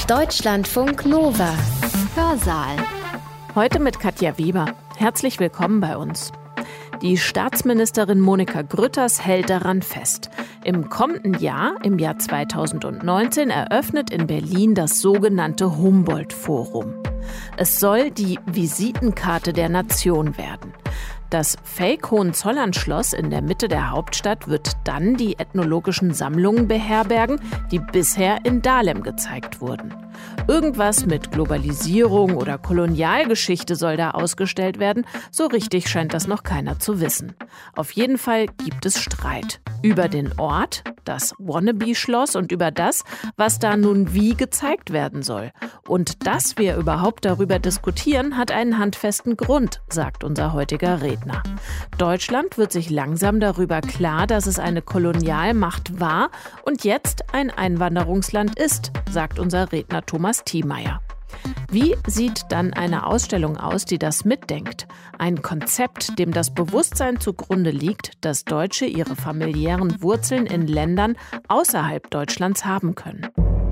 Deutschlandfunk Nova. Hörsaal. Heute mit Katja Weber. Herzlich willkommen bei uns. Die Staatsministerin Monika Grütters hält daran fest. Im kommenden Jahr, im Jahr 2019, eröffnet in Berlin das sogenannte Humboldt-Forum. Es soll die Visitenkarte der Nation werden. Das Fake-Hohenzollern-Schloss in der Mitte der Hauptstadt wird dann die ethnologischen Sammlungen beherbergen, die bisher in Dahlem gezeigt wurden. Irgendwas mit Globalisierung oder Kolonialgeschichte soll da ausgestellt werden. So richtig scheint das noch keiner zu wissen. Auf jeden Fall gibt es Streit über den Ort, das Wannabe-Schloss, und über das, was da nun wie gezeigt werden soll. Und dass wir überhaupt darüber diskutieren, hat einen handfesten Grund, sagt unser heutiger Redner. Deutschland wird sich langsam darüber klar, dass es eine Kolonialmacht war und jetzt ein Einwanderungsland ist, sagt unser Redner Thomas Thiemeyer. Wie sieht dann eine Ausstellung aus, die das mitdenkt? Ein Konzept, dem das Bewusstsein zugrunde liegt, dass Deutsche ihre familiären Wurzeln in Ländern außerhalb Deutschlands haben können.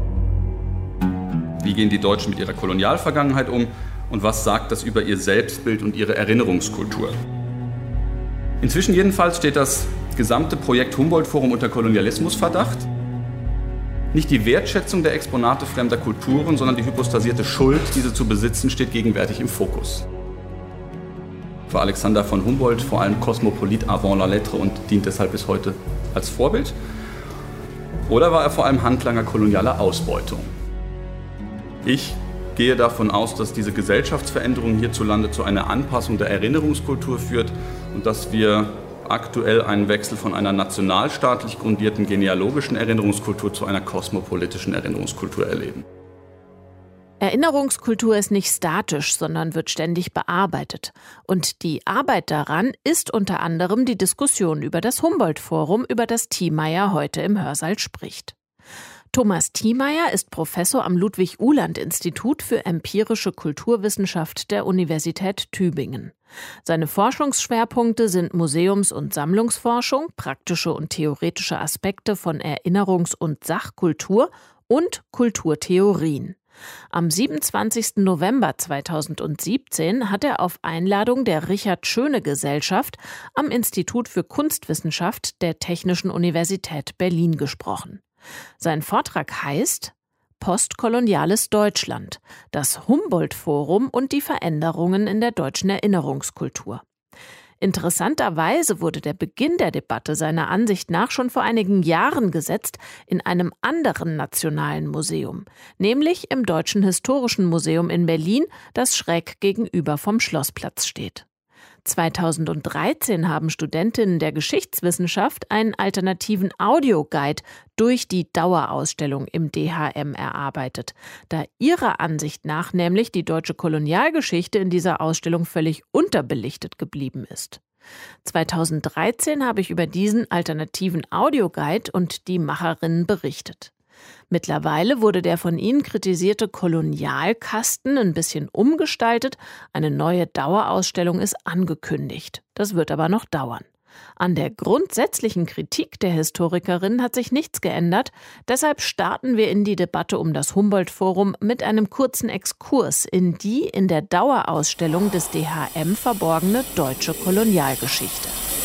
Wie gehen die Deutschen mit ihrer Kolonialvergangenheit um und was sagt das über ihr Selbstbild und ihre Erinnerungskultur? Inzwischen jedenfalls steht das gesamte Projekt Humboldt-Forum unter Kolonialismusverdacht. Nicht die Wertschätzung der Exponate fremder Kulturen, sondern die hypostasierte Schuld, diese zu besitzen, steht gegenwärtig im Fokus. War Alexander von Humboldt vor allem Kosmopolit avant la lettre und dient deshalb bis heute als Vorbild? Oder war er vor allem Handlanger kolonialer Ausbeutung? Ich gehe davon aus, dass diese Gesellschaftsveränderung hierzulande zu einer Anpassung der Erinnerungskultur führt und dass wir aktuell einen Wechsel von einer nationalstaatlich grundierten genealogischen Erinnerungskultur zu einer kosmopolitischen Erinnerungskultur erleben. Erinnerungskultur ist nicht statisch, sondern wird ständig bearbeitet. Und die Arbeit daran ist unter anderem die Diskussion über das Humboldt-Forum, über das Thiemeyer heute im Hörsaal spricht. Thomas Thiemeyer ist Professor am Ludwig-Uhland-Institut für empirische Kulturwissenschaft der Universität Tübingen. Seine Forschungsschwerpunkte sind Museums- und Sammlungsforschung, praktische und theoretische Aspekte von Erinnerungs- und Sachkultur und Kulturtheorien. Am 27. November 2017 hat er auf Einladung der Richard-Schöne-Gesellschaft am Institut für Kunstwissenschaft der Technischen Universität Berlin gesprochen. Sein Vortrag heißt Postkoloniales Deutschland, das Humboldt-Forum und die Veränderungen in der deutschen Erinnerungskultur. Interessanterweise wurde der Beginn der Debatte seiner Ansicht nach schon vor einigen Jahren gesetzt in einem anderen nationalen Museum, nämlich im Deutschen Historischen Museum in Berlin, das schräg gegenüber vom Schlossplatz steht. 2013 haben Studentinnen der Geschichtswissenschaft einen alternativen Audioguide durch die Dauerausstellung im DHM erarbeitet, da ihrer Ansicht nach nämlich die deutsche Kolonialgeschichte in dieser Ausstellung völlig unterbelichtet geblieben ist. 2013 habe ich über diesen alternativen Audioguide und die Macherinnen berichtet. Mittlerweile wurde der von ihnen kritisierte Kolonialkasten ein bisschen umgestaltet. Eine neue Dauerausstellung ist angekündigt. Das wird aber noch dauern. An der grundsätzlichen Kritik der Historikerin hat sich nichts geändert. Deshalb starten wir in die Debatte um das Humboldt-Forum mit einem kurzen Exkurs in die in der Dauerausstellung des DHM verborgene deutsche Kolonialgeschichte.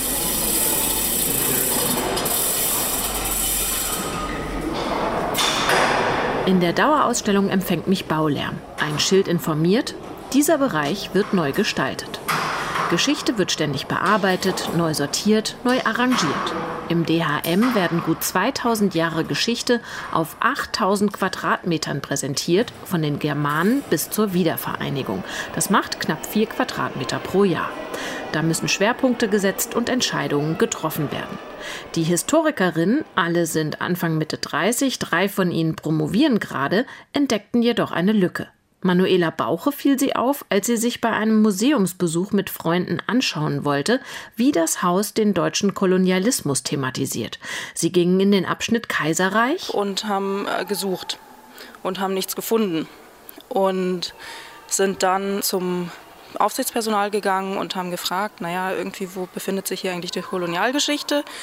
In der Dauerausstellung empfängt mich Baulärm. Ein Schild informiert, dieser Bereich wird neu gestaltet. Geschichte wird ständig bearbeitet, neu sortiert, neu arrangiert. Im DHM werden gut 2000 Jahre Geschichte auf 8000 Quadratmetern präsentiert, von den Germanen bis zur Wiedervereinigung. Das macht knapp 4 Quadratmeter pro Jahr. Da müssen Schwerpunkte gesetzt und Entscheidungen getroffen werden. Die Historikerinnen, alle sind Anfang Mitte 30, 3 von ihnen promovieren gerade, entdeckten jedoch eine Lücke. Manuela Bauche fiel sie auf, als sie sich bei einem Museumsbesuch mit Freunden anschauen wollte, wie das Haus den deutschen Kolonialismus thematisiert. Sie gingen in den Abschnitt Kaiserreich und haben gesucht und haben nichts gefunden und sind dann zum Aufsichtspersonal gegangen und haben gefragt, irgendwie, wo befindet sich hier eigentlich die Kolonialgeschichte?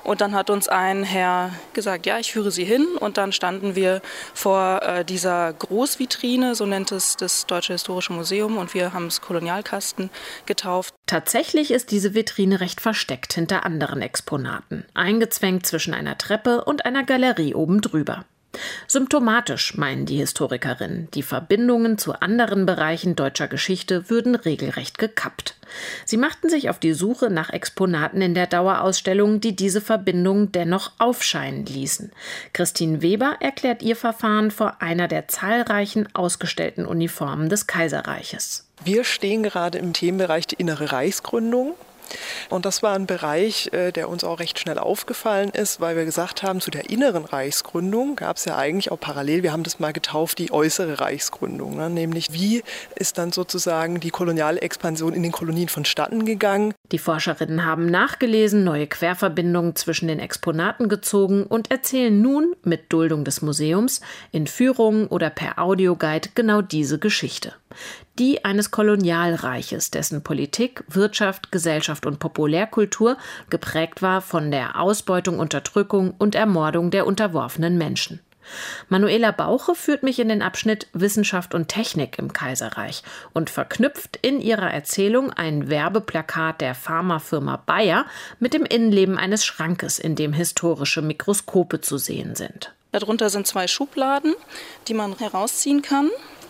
Und dann hat uns ein Herr gesagt, ja, ich führe Sie hin. Und dann standen wir vor dieser Großvitrine, so nennt es das Deutsche Historische Museum. Und wir haben es Kolonialkasten getauft. Tatsächlich ist diese Vitrine recht versteckt hinter anderen Exponaten, eingezwängt zwischen einer Treppe und einer Galerie oben drüber. Symptomatisch, meinen die Historikerinnen, die Verbindungen zu anderen Bereichen deutscher Geschichte würden regelrecht gekappt. Sie machten sich auf die Suche nach Exponaten in der Dauerausstellung, die diese Verbindungen dennoch aufscheinen ließen. Christine Weber erklärt ihr Verfahren vor einer der zahlreichen ausgestellten Uniformen des Kaiserreiches. Wir stehen gerade im Themenbereich die innere Reichsgründung. Und das war ein Bereich, der uns auch recht schnell aufgefallen ist, weil wir gesagt haben, zu der inneren Reichsgründung gab es ja eigentlich auch parallel, wir haben das mal getauft, die äußere Reichsgründung. Ne? Nämlich, wie ist dann sozusagen die Kolonialexpansion in den Kolonien vonstatten gegangen. Die Forscherinnen haben nachgelesen, neue Querverbindungen zwischen den Exponaten gezogen und erzählen nun, mit Duldung des Museums, in Führungen oder per Audioguide genau diese Geschichte. Die eines Kolonialreiches, dessen Politik, Wirtschaft, Gesellschaft und Populärkultur geprägt war von der Ausbeutung, Unterdrückung und Ermordung der unterworfenen Menschen. Manuela Bauche führt mich in den Abschnitt Wissenschaft und Technik im Kaiserreich und verknüpft in ihrer Erzählung ein Werbeplakat der Pharmafirma Bayer mit dem Innenleben eines Schrankes, in dem historische Mikroskope zu sehen sind. Darunter sind 2 Schubladen, die man herausziehen kann.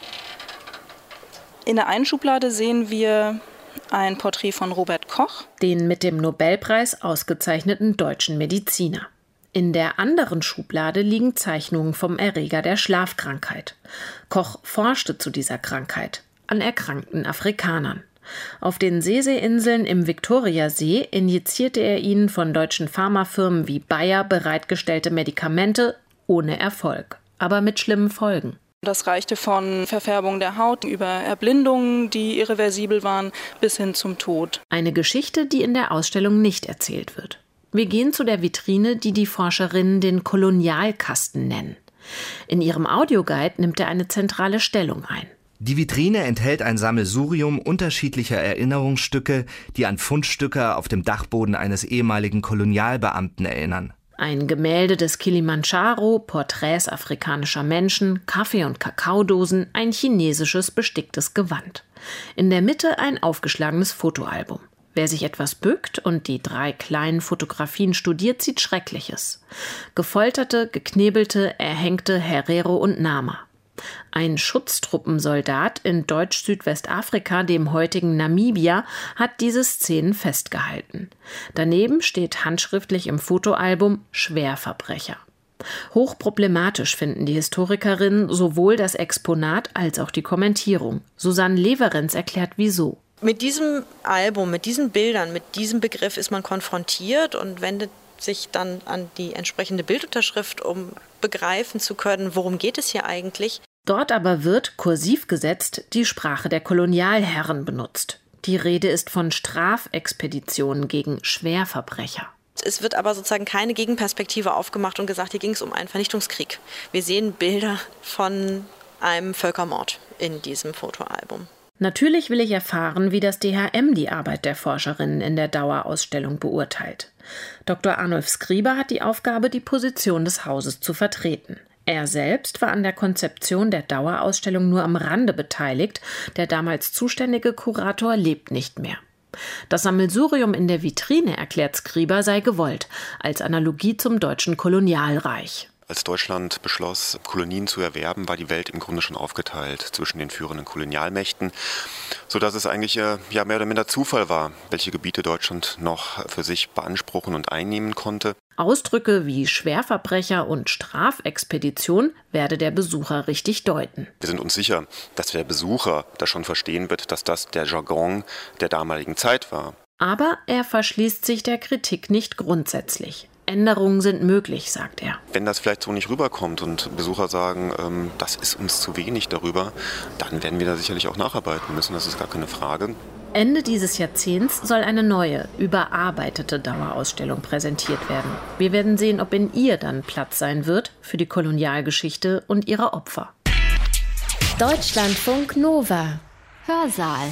In der einen Schublade sehen wir ein Porträt von Robert Koch, den mit dem Nobelpreis ausgezeichneten deutschen Mediziner. In der anderen Schublade liegen Zeichnungen vom Erreger der Schlafkrankheit. Koch forschte zu dieser Krankheit an erkrankten Afrikanern. Auf den Sesee-Inseln im Viktoriasee injizierte er ihnen von deutschen Pharmafirmen wie Bayer bereitgestellte Medikamente ohne Erfolg, aber mit schlimmen Folgen. Das reichte von Verfärbung der Haut über Erblindungen, die irreversibel waren, bis hin zum Tod. Eine Geschichte, die in der Ausstellung nicht erzählt wird. Wir gehen zu der Vitrine, die die Forscherinnen den Kolonialkasten nennen. In ihrem Audioguide nimmt er eine zentrale Stellung ein. Die Vitrine enthält ein Sammelsurium unterschiedlicher Erinnerungsstücke, die an Fundstücke auf dem Dachboden eines ehemaligen Kolonialbeamten erinnern. Ein Gemälde des Kilimanjaro, Porträts afrikanischer Menschen, Kaffee- und Kakaodosen, ein chinesisches besticktes Gewand. In der Mitte ein aufgeschlagenes Fotoalbum. Wer sich etwas bückt und die 3 kleinen Fotografien studiert, sieht Schreckliches. Gefolterte, geknebelte, erhängte Herero und Nama. Ein Schutztruppensoldat in Deutsch-Südwestafrika, dem heutigen Namibia, hat diese Szenen festgehalten. Daneben steht handschriftlich im Fotoalbum Schwerverbrecher. Hochproblematisch finden die Historikerinnen sowohl das Exponat als auch die Kommentierung. Susanne Leverenz erklärt wieso. Mit diesem Album, mit diesen Bildern, mit diesem Begriff ist man konfrontiert und wendet sich dann an die entsprechende Bildunterschrift, um begreifen zu können, worum geht es hier eigentlich. Dort aber wird, kursiv gesetzt, die Sprache der Kolonialherren benutzt. Die Rede ist von Strafexpeditionen gegen Schwerverbrecher. Es wird aber sozusagen keine Gegenperspektive aufgemacht und gesagt, hier ging es um einen Vernichtungskrieg. Wir sehen Bilder von einem Völkermord in diesem Fotoalbum. Natürlich will ich erfahren, wie das DHM die Arbeit der Forscherinnen in der Dauerausstellung beurteilt. Dr. Arnulf Skriber hat die Aufgabe, die Position des Hauses zu vertreten. Er selbst war an der Konzeption der Dauerausstellung nur am Rande beteiligt. Der damals zuständige Kurator lebt nicht mehr. Das Sammelsurium in der Vitrine, erklärt Skriber, sei gewollt, als Analogie zum deutschen Kolonialreich. Als Deutschland beschloss, Kolonien zu erwerben, war die Welt im Grunde schon aufgeteilt zwischen den führenden Kolonialmächten, sodass es eigentlich mehr oder minder Zufall war, welche Gebiete Deutschland noch für sich beanspruchen und einnehmen konnte. Ausdrücke wie Schwerverbrecher und Strafexpedition werde der Besucher richtig deuten. Wir sind uns sicher, dass der Besucher das schon verstehen wird, dass das der Jargon der damaligen Zeit war. Aber er verschließt sich der Kritik nicht grundsätzlich. Änderungen sind möglich, sagt er. Wenn das vielleicht so nicht rüberkommt und Besucher sagen, das ist uns zu wenig darüber, dann werden wir da sicherlich auch nacharbeiten müssen, das ist gar keine Frage. Ende dieses Jahrzehnts soll eine neue, überarbeitete Dauerausstellung präsentiert werden. Wir werden sehen, ob in ihr dann Platz sein wird für die Kolonialgeschichte und ihre Opfer. Deutschlandfunk Nova Hörsaal.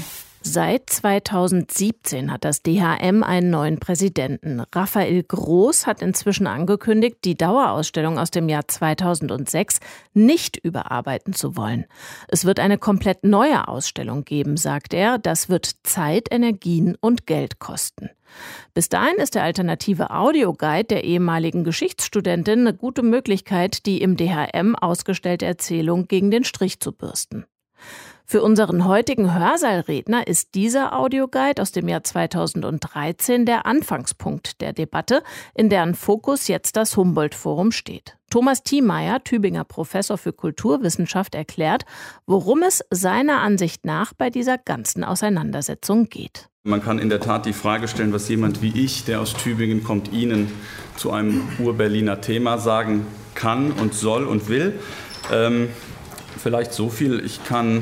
Seit 2017 hat das DHM einen neuen Präsidenten. Raphael Groß hat inzwischen angekündigt, die Dauerausstellung aus dem Jahr 2006 nicht überarbeiten zu wollen. Es wird eine komplett neue Ausstellung geben, sagt er. Das wird Zeit, Energien und Geld kosten. Bis dahin ist der alternative Audioguide der ehemaligen Geschichtsstudentin eine gute Möglichkeit, die im DHM ausgestellte Erzählung gegen den Strich zu bürsten. Für unseren heutigen Hörsaalredner ist dieser Audioguide aus dem Jahr 2013 der Anfangspunkt der Debatte, in deren Fokus jetzt das Humboldt-Forum steht. Thomas Thiemeyer, Tübinger Professor für Kulturwissenschaft, erklärt, worum es seiner Ansicht nach bei dieser ganzen Auseinandersetzung geht. Man kann in der Tat die Frage stellen, was jemand wie ich, der aus Tübingen kommt, Ihnen zu einem Ur-Berliner Thema sagen kann und soll und will. Vielleicht so viel, ich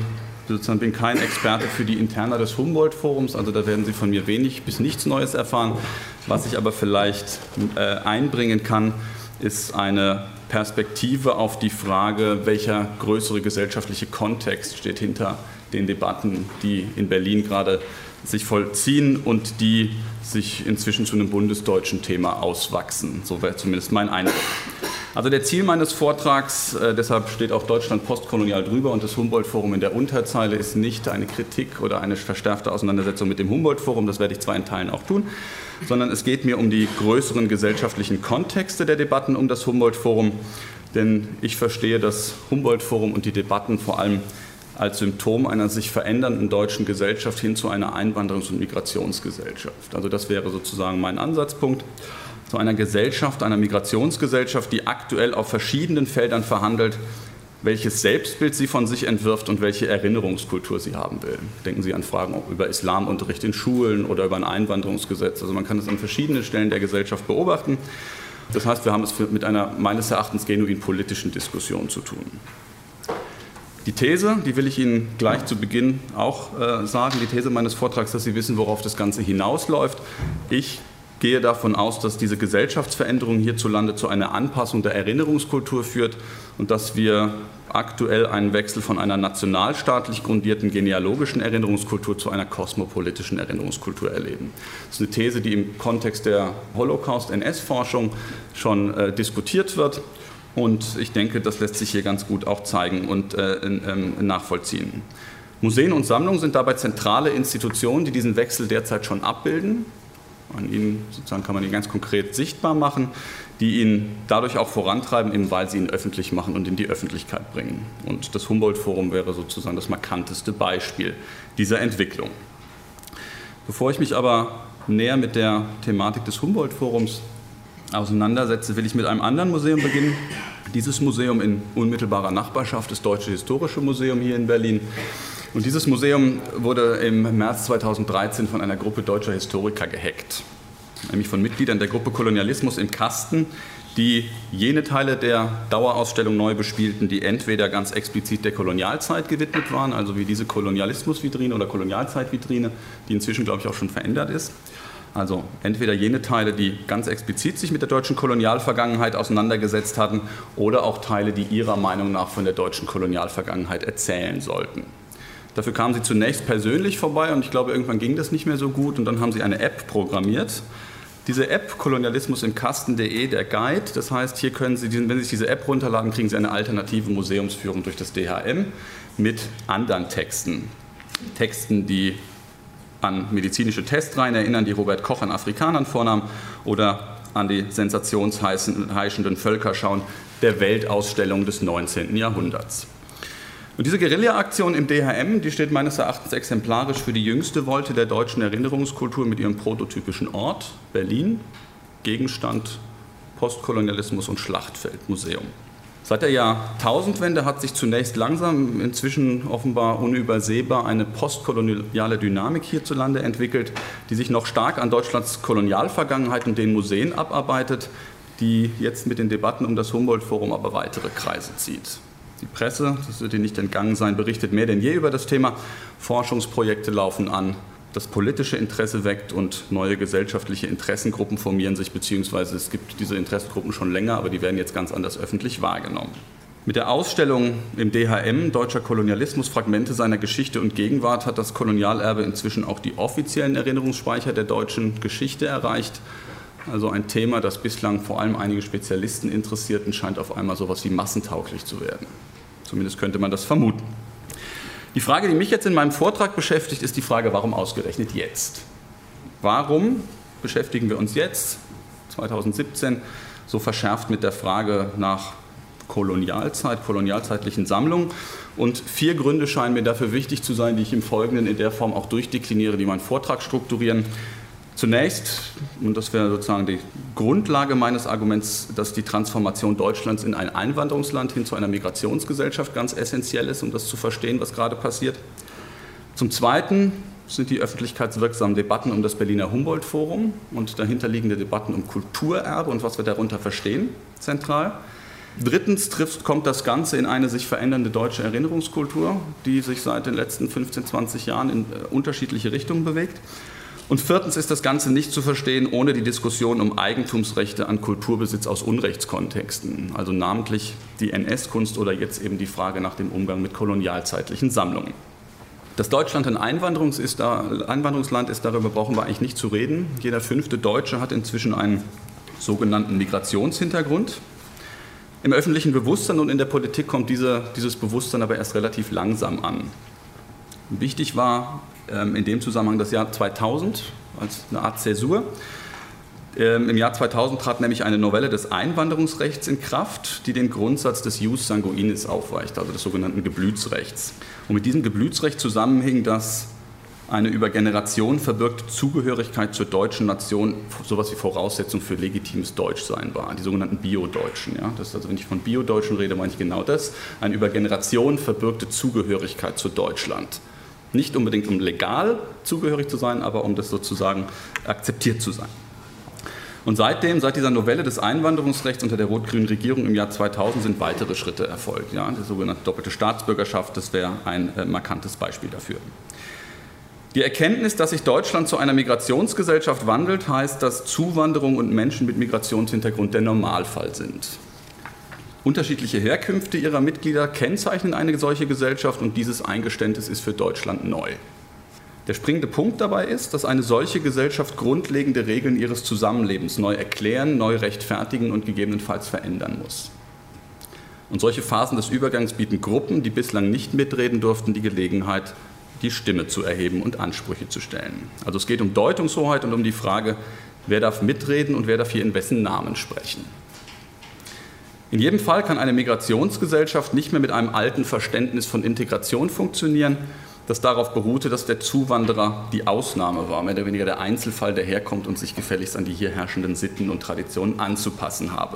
bin kein Experte für die Interna des Humboldt-Forums, also da werden Sie von mir wenig bis nichts Neues erfahren. Was ich aber vielleicht einbringen kann, ist eine Perspektive auf die Frage, welcher größere gesellschaftliche Kontext steht hinter den Debatten, die in Berlin gerade sich vollziehen und die sich inzwischen zu einem bundesdeutschen Thema auswachsen. So wäre zumindest mein Eindruck. Also der Ziel meines Vortrags, deshalb steht auch Deutschland postkolonial drüber und das Humboldt-Forum in der Unterzeile, ist nicht eine Kritik oder eine verstärkte Auseinandersetzung mit dem Humboldt-Forum, das werde ich zwar in Teilen auch tun, sondern es geht mir um die größeren gesellschaftlichen Kontexte der Debatten um das Humboldt-Forum, denn ich verstehe das Humboldt-Forum und die Debatten vor allem als Symptom einer sich verändernden deutschen Gesellschaft hin zu einer Einwanderungs- und Migrationsgesellschaft. Also das wäre sozusagen mein Ansatzpunkt. Zu einer Gesellschaft, einer Migrationsgesellschaft, die aktuell auf verschiedenen Feldern verhandelt, welches Selbstbild sie von sich entwirft und welche Erinnerungskultur sie haben will. Denken Sie an Fragen über Islamunterricht in Schulen oder über ein Einwanderungsgesetz. Also man kann es an verschiedenen Stellen der Gesellschaft beobachten. Das heißt, wir haben es mit einer meines Erachtens genuin politischen Diskussion zu tun. Die These, die will ich Ihnen gleich zu Beginn auch sagen, die These meines Vortrags, dass Sie wissen, worauf das Ganze hinausläuft. Ich gehe davon aus, dass diese Gesellschaftsveränderung hierzulande zu einer Anpassung der Erinnerungskultur führt und dass wir aktuell einen Wechsel von einer nationalstaatlich grundierten genealogischen Erinnerungskultur zu einer kosmopolitischen Erinnerungskultur erleben. Das ist eine These, die im Kontext der Holocaust-NS-Forschung schon diskutiert wird. Und ich denke, das lässt sich hier ganz gut auch zeigen und nachvollziehen. Museen und Sammlungen sind dabei zentrale Institutionen, die diesen Wechsel derzeit schon abbilden. An ihnen sozusagen kann man ihn ganz konkret sichtbar machen, die ihn dadurch auch vorantreiben, eben weil sie ihn öffentlich machen und in die Öffentlichkeit bringen. Und das Humboldt-Forum wäre sozusagen das markanteste Beispiel dieser Entwicklung. Bevor ich mich aber näher mit der Thematik des Humboldt-Forums auseinandersetze, will ich mit einem anderen Museum beginnen. Dieses Museum in unmittelbarer Nachbarschaft, das Deutsche Historische Museum hier in Berlin. Und dieses Museum wurde im März 2013 von einer Gruppe deutscher Historiker gehackt, nämlich von Mitgliedern der Gruppe Kolonialismus im Kasten, die jene Teile der Dauerausstellung neu bespielten, die entweder ganz explizit der Kolonialzeit gewidmet waren, also wie diese Kolonialismusvitrine oder Kolonialzeitvitrine, die inzwischen, glaube ich, auch schon verändert ist. Also entweder jene Teile, die ganz explizit sich mit der deutschen Kolonialvergangenheit auseinandergesetzt hatten, oder auch Teile, die ihrer Meinung nach von der deutschen Kolonialvergangenheit erzählen sollten. Dafür kamen sie zunächst persönlich vorbei und ich glaube, irgendwann ging das nicht mehr so gut und dann haben sie eine App programmiert. Diese App, kolonialismusimkasten.de, der Guide, das heißt, hier können Sie, wenn Sie sich diese App runterladen, kriegen Sie eine alternative Museumsführung durch das DHM mit anderen Texten. Texten, die an medizinische Testreihen erinnern, die Robert Koch an Afrikanern vornahm, oder an die sensationsheischenden Völkerschauen der Weltausstellung des 19. Jahrhunderts. Und diese Guerilla-Aktion im DHM, die steht meines Erachtens exemplarisch für die jüngste Wolte der deutschen Erinnerungskultur mit ihrem prototypischen Ort, Berlin, Gegenstand Postkolonialismus und Schlachtfeldmuseum. Seit der Jahrtausendwende hat sich zunächst langsam, inzwischen offenbar unübersehbar, eine postkoloniale Dynamik hierzulande entwickelt, die sich noch stark an Deutschlands Kolonialvergangenheit und den Museen abarbeitet, die jetzt mit den Debatten um das Humboldt-Forum aber weitere Kreise zieht. Die Presse, das wird Ihnen nicht entgangen sein, berichtet mehr denn je über das Thema. Forschungsprojekte laufen an, das politische Interesse weckt und neue gesellschaftliche Interessengruppen formieren sich, beziehungsweise es gibt diese Interessengruppen schon länger, aber die werden jetzt ganz anders öffentlich wahrgenommen. Mit der Ausstellung im DHM Deutscher Kolonialismus, Fragmente seiner Geschichte und Gegenwart hat das Kolonialerbe inzwischen auch die offiziellen Erinnerungsspeicher der deutschen Geschichte erreicht. Also ein Thema, das bislang vor allem einige Spezialisten interessierten, scheint auf einmal so etwas wie massentauglich zu werden. Zumindest könnte man das vermuten. Die Frage, die mich jetzt in meinem Vortrag beschäftigt, ist die Frage, warum ausgerechnet jetzt? Warum beschäftigen wir uns jetzt, 2017, so verschärft mit der Frage nach kolonialzeitlichen Sammlungen? Und 4 Gründe scheinen mir dafür wichtig zu sein, die ich im Folgenden in der Form auch durchdekliniere, die meinen Vortrag strukturieren. Zunächst, und das wäre sozusagen die Grundlage meines Arguments, dass die Transformation Deutschlands in ein Einwanderungsland hin zu einer Migrationsgesellschaft ganz essentiell ist, um das zu verstehen, was gerade passiert. Zum Zweiten sind die öffentlichkeitswirksamen Debatten um das Berliner Humboldt-Forum und dahinterliegende Debatten um Kulturerbe und was wir darunter verstehen, zentral. Drittens kommt das Ganze in eine sich verändernde deutsche Erinnerungskultur, die sich seit den letzten 15, 20 Jahren in unterschiedliche Richtungen bewegt. Und viertens ist das Ganze nicht zu verstehen ohne die Diskussion um Eigentumsrechte an Kulturbesitz aus Unrechtskontexten, also namentlich die NS-Kunst oder jetzt eben die Frage nach dem Umgang mit kolonialzeitlichen Sammlungen. Dass Deutschland ein Einwanderungsland ist, darüber brauchen wir eigentlich nicht zu reden. Jeder 5. Deutsche hat inzwischen einen sogenannten Migrationshintergrund. Im öffentlichen Bewusstsein und in der Politik kommt dieses Bewusstsein aber erst relativ langsam an. Wichtig war in dem Zusammenhang das Jahr 2000 als eine Art Zäsur. Im Jahr 2000 trat nämlich eine Novelle des Einwanderungsrechts in Kraft, die den Grundsatz des Ius sanguinis aufweicht, also des sogenannten Geblütsrechts. Und mit diesem Geblütsrecht zusammenhing, dass eine über Generationen verbürgte Zugehörigkeit zur deutschen Nation sowas wie Voraussetzung für legitimes Deutschsein war, die sogenannten Bio-Deutschen. Ja? Das ist also, wenn ich von Bio-Deutschen rede, meine ich genau das, eine über Generationen verbürgte Zugehörigkeit zu Deutschland. Nicht unbedingt, um legal zugehörig zu sein, aber um das sozusagen akzeptiert zu sein. Und seit dieser Novelle des Einwanderungsrechts unter der rot-grünen Regierung im Jahr 2000 sind weitere Schritte erfolgt. Ja, die sogenannte doppelte Staatsbürgerschaft, das wäre ein markantes Beispiel dafür. Die Erkenntnis, dass sich Deutschland zu einer Migrationsgesellschaft wandelt, heißt, dass Zuwanderung und Menschen mit Migrationshintergrund der Normalfall sind. Unterschiedliche Herkünfte ihrer Mitglieder kennzeichnen eine solche Gesellschaft und dieses Eingeständnis ist für Deutschland neu. Der springende Punkt dabei ist, dass eine solche Gesellschaft grundlegende Regeln ihres Zusammenlebens neu erklären, neu rechtfertigen und gegebenenfalls verändern muss. Und solche Phasen des Übergangs bieten Gruppen, die bislang nicht mitreden durften, die Gelegenheit, die Stimme zu erheben und Ansprüche zu stellen. Also es geht um Deutungshoheit und um die Frage, wer darf mitreden und wer darf hier in wessen Namen sprechen. In jedem Fall kann eine Migrationsgesellschaft nicht mehr mit einem alten Verständnis von Integration funktionieren, das darauf beruhte, dass der Zuwanderer die Ausnahme war, mehr oder weniger der Einzelfall, der herkommt und sich gefälligst an die hier herrschenden Sitten und Traditionen anzupassen habe.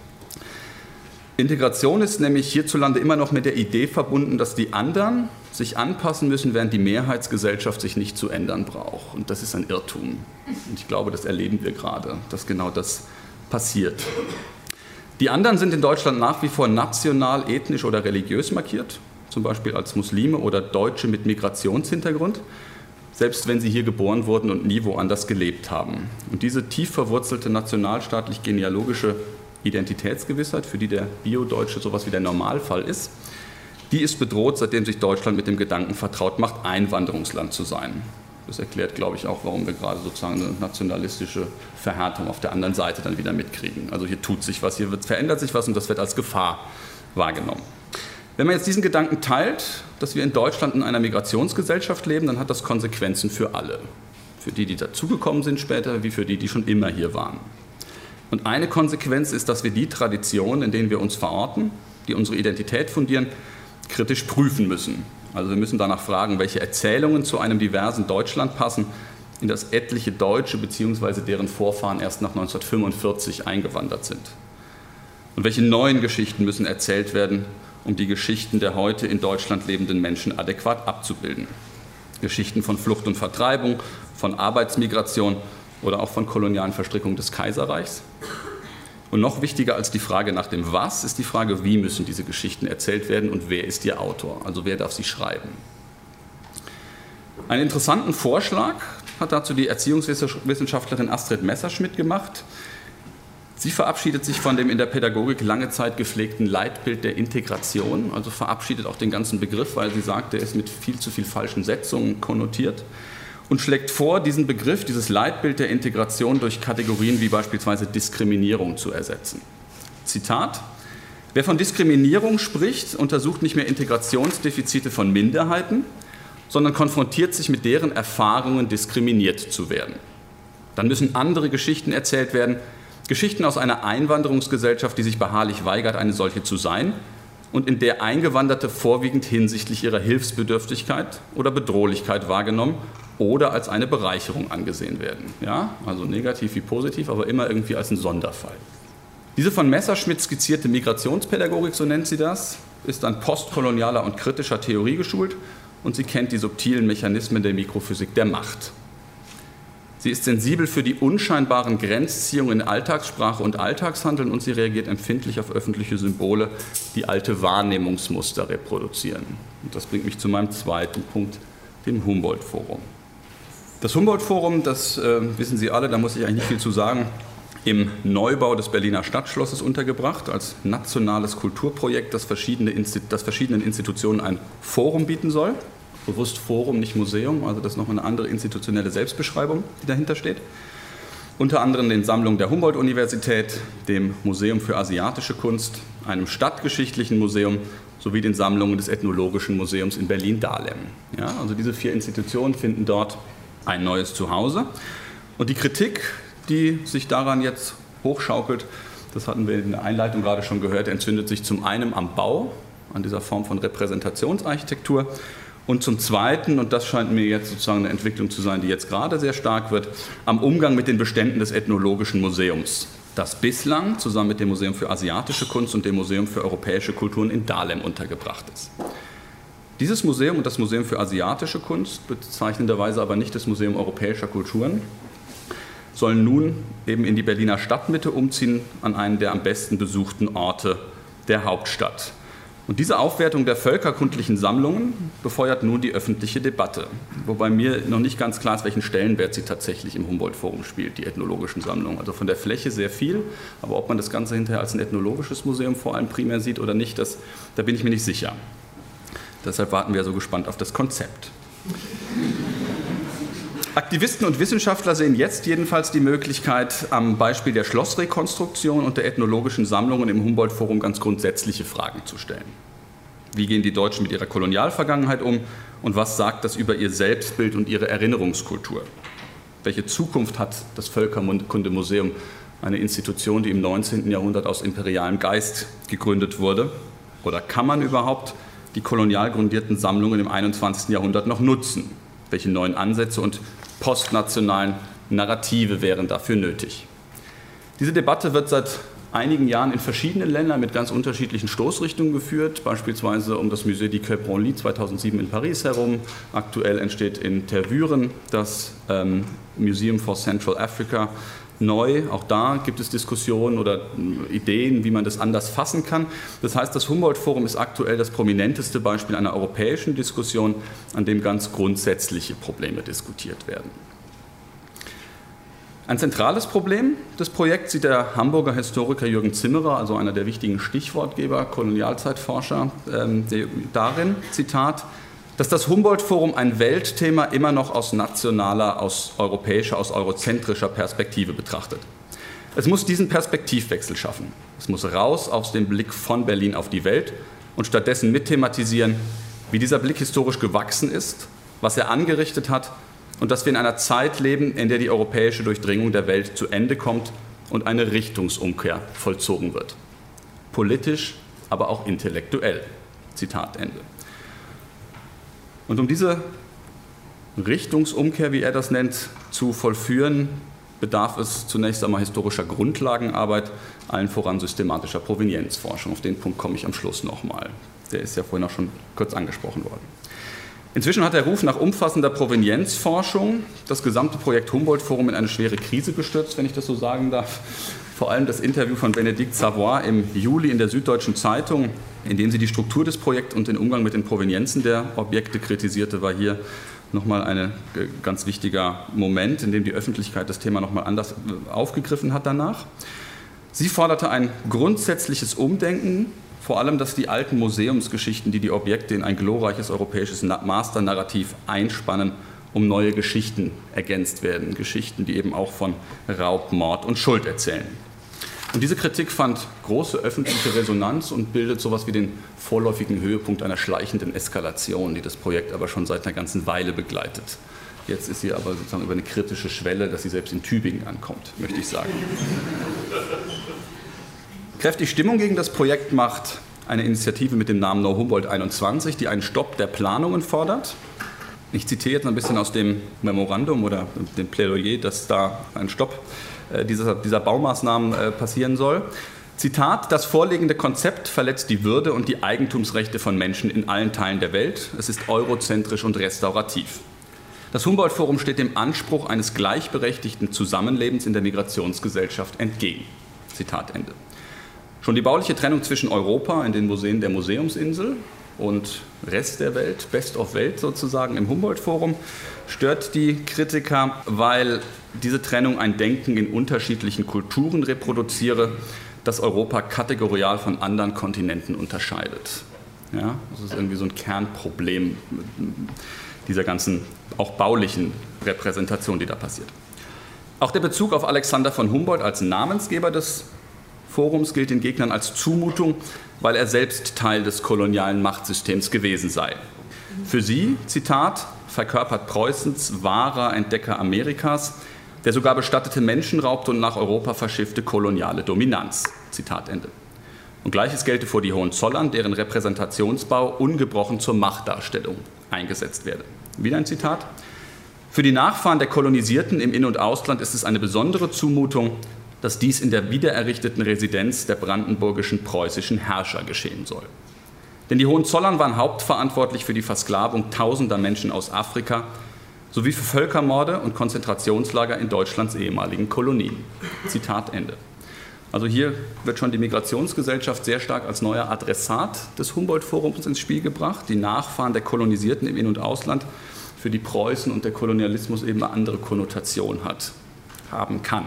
Integration ist nämlich hierzulande immer noch mit der Idee verbunden, dass die anderen sich anpassen müssen, während die Mehrheitsgesellschaft sich nicht zu ändern braucht. Und das ist ein Irrtum. Und ich glaube, das erleben wir gerade, dass genau das passiert. Die anderen sind in Deutschland nach wie vor national, ethnisch oder religiös markiert, zum Beispiel als Muslime oder Deutsche mit Migrationshintergrund, selbst wenn sie hier geboren wurden und nie woanders gelebt haben. Und diese tief verwurzelte nationalstaatlich-genealogische Identitätsgewissheit, für die der Bio-Deutsche sowas wie der Normalfall ist, die ist bedroht, seitdem sich Deutschland mit dem Gedanken vertraut macht, Einwanderungsland zu sein. Das erklärt, glaube ich, auch, warum wir gerade sozusagen eine nationalistische Verhärtung auf der anderen Seite dann wieder mitkriegen. Also hier tut sich was, verändert sich was und das wird als Gefahr wahrgenommen. Wenn man jetzt diesen Gedanken teilt, dass wir in Deutschland in einer Migrationsgesellschaft leben, dann hat das Konsequenzen für alle. Für die, die dazugekommen sind später, wie für die, die schon immer hier waren. Und eine Konsequenz ist, dass wir die Traditionen, in denen wir uns verorten, die unsere Identität fundieren, kritisch prüfen müssen. Also wir müssen danach fragen, welche Erzählungen zu einem diversen Deutschland passen, in das etliche Deutsche bzw. deren Vorfahren erst nach 1945 eingewandert sind. Und welche neuen Geschichten müssen erzählt werden, um die Geschichten der heute in Deutschland lebenden Menschen adäquat abzubilden. Geschichten von Flucht und Vertreibung, von Arbeitsmigration oder auch von kolonialen Verstrickungen des Kaiserreichs. Und noch wichtiger als die Frage nach dem Was ist die Frage, wie müssen diese Geschichten erzählt werden und wer ist ihr Autor, also wer darf sie schreiben. Einen interessanten Vorschlag hat dazu die Erziehungswissenschaftlerin Astrid Messerschmidt gemacht. Sie verabschiedet sich von dem in der Pädagogik lange Zeit gepflegten Leitbild der Integration, also verabschiedet auch den ganzen Begriff, weil sie sagt, der ist mit viel zu viel falschen Setzungen konnotiert, und schlägt vor, diesen Begriff, dieses Leitbild der Integration durch Kategorien wie beispielsweise Diskriminierung zu ersetzen. Zitat: Wer von Diskriminierung spricht, untersucht nicht mehr Integrationsdefizite von Minderheiten, sondern konfrontiert sich mit deren Erfahrungen, diskriminiert zu werden. Dann müssen andere Geschichten erzählt werden, Geschichten aus einer Einwanderungsgesellschaft, die sich beharrlich weigert, eine solche zu sein und in der Eingewanderte vorwiegend hinsichtlich ihrer Hilfsbedürftigkeit oder Bedrohlichkeit wahrgenommen oder als eine Bereicherung angesehen werden. Ja, also negativ wie positiv, aber immer irgendwie als ein Sonderfall. Diese von Messerschmidt skizzierte Migrationspädagogik, so nennt sie das, ist an postkolonialer und kritischer Theorie geschult und sie kennt die subtilen Mechanismen der Mikrophysik der Macht. Sie ist sensibel für die unscheinbaren Grenzziehungen in Alltagssprache und Alltagshandeln und sie reagiert empfindlich auf öffentliche Symbole, die alte Wahrnehmungsmuster reproduzieren. Und das bringt mich zu meinem zweiten Punkt, dem Humboldt-Forum. Das Humboldt-Forum, das wissen Sie alle, da muss ich eigentlich nicht viel zu sagen, im Neubau des Berliner Stadtschlosses untergebracht, als nationales Kulturprojekt, das verschiedenen Institutionen ein Forum bieten soll. Bewusst Forum, nicht Museum, also das ist noch eine andere institutionelle Selbstbeschreibung, die dahinter steht. Unter anderem den Sammlungen der Humboldt-Universität, dem Museum für asiatische Kunst, einem stadtgeschichtlichen Museum sowie den Sammlungen des Ethnologischen Museums in Berlin-Dahlem. Ja, also diese 4 Institutionen finden dort ein neues Zuhause. Und die Kritik, die sich daran jetzt hochschaukelt, das hatten wir in der Einleitung gerade schon gehört, entzündet sich zum einen am Bau, an dieser Form von Repräsentationsarchitektur, und zum Zweiten, und das scheint mir jetzt sozusagen eine Entwicklung zu sein, die jetzt gerade sehr stark wird, am Umgang mit den Beständen des Ethnologischen Museums, das bislang zusammen mit dem Museum für asiatische Kunst und dem Museum für europäische Kulturen in Dahlem untergebracht ist. Dieses Museum und das Museum für asiatische Kunst, bezeichnenderweise aber nicht das Museum europäischer Kulturen, sollen nun eben in die Berliner Stadtmitte umziehen, an einen der am besten besuchten Orte der Hauptstadt. Und diese Aufwertung der völkerkundlichen Sammlungen befeuert nun die öffentliche Debatte, wobei mir noch nicht ganz klar ist, welchen Stellenwert sie tatsächlich im Humboldt-Forum spielt, die ethnologischen Sammlungen. Also von der Fläche sehr viel, aber ob man das Ganze hinterher als ein ethnologisches Museum vor allem primär sieht oder nicht, da bin ich mir nicht sicher. Deshalb warten wir so gespannt auf das Konzept. Aktivisten und Wissenschaftler sehen jetzt jedenfalls die Möglichkeit, am Beispiel der Schlossrekonstruktion und der ethnologischen Sammlungen im Humboldt-Forum ganz grundsätzliche Fragen zu stellen. Wie gehen die Deutschen mit ihrer Kolonialvergangenheit um und was sagt das über ihr Selbstbild und ihre Erinnerungskultur? Welche Zukunft hat das Völkerkundemuseum, eine Institution, die im 19. Jahrhundert aus imperialem Geist gegründet wurde? Oder kann man überhaupt die kolonial grundierten Sammlungen im 21. Jahrhundert noch nutzen? Welche neuen Ansätze und postnationalen Narrative wären dafür nötig? Diese Debatte wird seit einigen Jahren in verschiedenen Ländern mit ganz unterschiedlichen Stoßrichtungen geführt, beispielsweise um das Musée du Quai Branly 2007 in Paris herum. Aktuell entsteht in Tervuren das Museum for Central Africa neu. Auch da gibt es Diskussionen oder Ideen, wie man das anders fassen kann. Das heißt, das Humboldt-Forum ist aktuell das prominenteste Beispiel einer europäischen Diskussion, an dem ganz grundsätzliche Probleme diskutiert werden. Ein zentrales Problem des Projekts sieht der Hamburger Historiker Jürgen Zimmerer, also einer der wichtigen Stichwortgeber, Kolonialzeitforscher, darin, Zitat, dass das Humboldt-Forum ein Weltthema immer noch aus nationaler, aus europäischer, aus eurozentrischer Perspektive betrachtet. Es muss diesen Perspektivwechsel schaffen. Es muss raus aus dem Blick von Berlin auf die Welt und stattdessen mitthematisieren, wie dieser Blick historisch gewachsen ist, was er angerichtet hat und dass wir in einer Zeit leben, in der die europäische Durchdringung der Welt zu Ende kommt und eine Richtungsumkehr vollzogen wird. Politisch, aber auch intellektuell. Zitat Ende. Und um diese Richtungsumkehr, wie er das nennt, zu vollführen, bedarf es zunächst einmal historischer Grundlagenarbeit, allen voran systematischer Provenienzforschung. Auf den Punkt komme ich am Schluss nochmal. Der ist ja vorhin auch schon kurz angesprochen worden. Inzwischen hat der Ruf nach umfassender Provenienzforschung das gesamte Projekt Humboldt-Forum in eine schwere Krise gestürzt, wenn ich das so sagen darf. Vor allem das Interview von Bénédicte Savoy im Juli in der Süddeutschen Zeitung, in dem sie die Struktur des Projekts und den Umgang mit den Provenienzen der Objekte kritisierte, war hier nochmal ein ganz wichtiger Moment, in dem die Öffentlichkeit das Thema nochmal anders aufgegriffen hat danach. Sie forderte ein grundsätzliches Umdenken, vor allem, dass die alten Museumsgeschichten, die Objekte in ein glorreiches europäisches Masternarrativ einspannen, um neue Geschichten ergänzt werden. Geschichten, die eben auch von Raub, Mord und Schuld erzählen. Und diese Kritik fand große öffentliche Resonanz und bildet sowas wie den vorläufigen Höhepunkt einer schleichenden Eskalation, die das Projekt aber schon seit einer ganzen Weile begleitet. Jetzt ist sie aber sozusagen über eine kritische Schwelle, dass sie selbst in Tübingen ankommt, möchte ich sagen. Kräftig Stimmung gegen das Projekt macht eine Initiative mit dem Namen No Humboldt 21, die einen Stopp der Planungen fordert. Ich zitiere jetzt ein bisschen aus dem Memorandum oder dem Plädoyer, dass da ein Stopp dieser Baumaßnahmen passieren soll. Zitat: Das vorliegende Konzept verletzt die Würde und die Eigentumsrechte von Menschen in allen Teilen der Welt. Es ist eurozentrisch und restaurativ. Das Humboldt-Forum steht dem Anspruch eines gleichberechtigten Zusammenlebens in der Migrationsgesellschaft entgegen. Zitat Ende. Schon die bauliche Trennung zwischen Europa in den Museen der Museumsinsel und Rest der Welt, Best of Welt sozusagen im Humboldt-Forum, stört die Kritiker, weil diese Trennung ein Denken in unterschiedlichen Kulturen reproduziere, das Europa kategorial von anderen Kontinenten unterscheidet. Ja, das ist irgendwie so ein Kernproblem dieser ganzen, auch baulichen Repräsentation, die da passiert. Auch der Bezug auf Alexander von Humboldt als Namensgeber des Forums gilt den Gegnern als Zumutung, weil er selbst Teil des kolonialen Machtsystems gewesen sei. Für sie, Zitat, verkörpert Preußens wahrer Entdecker Amerikas, der sogar bestattete Menschen raubte und nach Europa verschiffte koloniale Dominanz. Zitat Ende. Und Gleiches gelte vor die Hohenzollern, deren Repräsentationsbau ungebrochen zur Machtdarstellung eingesetzt werde. Wieder ein Zitat. Für die Nachfahren der Kolonisierten im In- und Ausland ist es eine besondere Zumutung, dass dies in der wiedererrichteten Residenz der brandenburgischen preußischen Herrscher geschehen soll. Denn die Hohenzollern waren hauptverantwortlich für die Versklavung tausender Menschen aus Afrika sowie für Völkermorde und Konzentrationslager in Deutschlands ehemaligen Kolonien. Zitat Ende. Also hier wird schon die Migrationsgesellschaft sehr stark als neuer Adressat des Humboldt-Forums ins Spiel gebracht. Die Nachfahren der Kolonisierten im In- und Ausland, für die Preußen und der Kolonialismus eben eine andere Konnotation haben kann.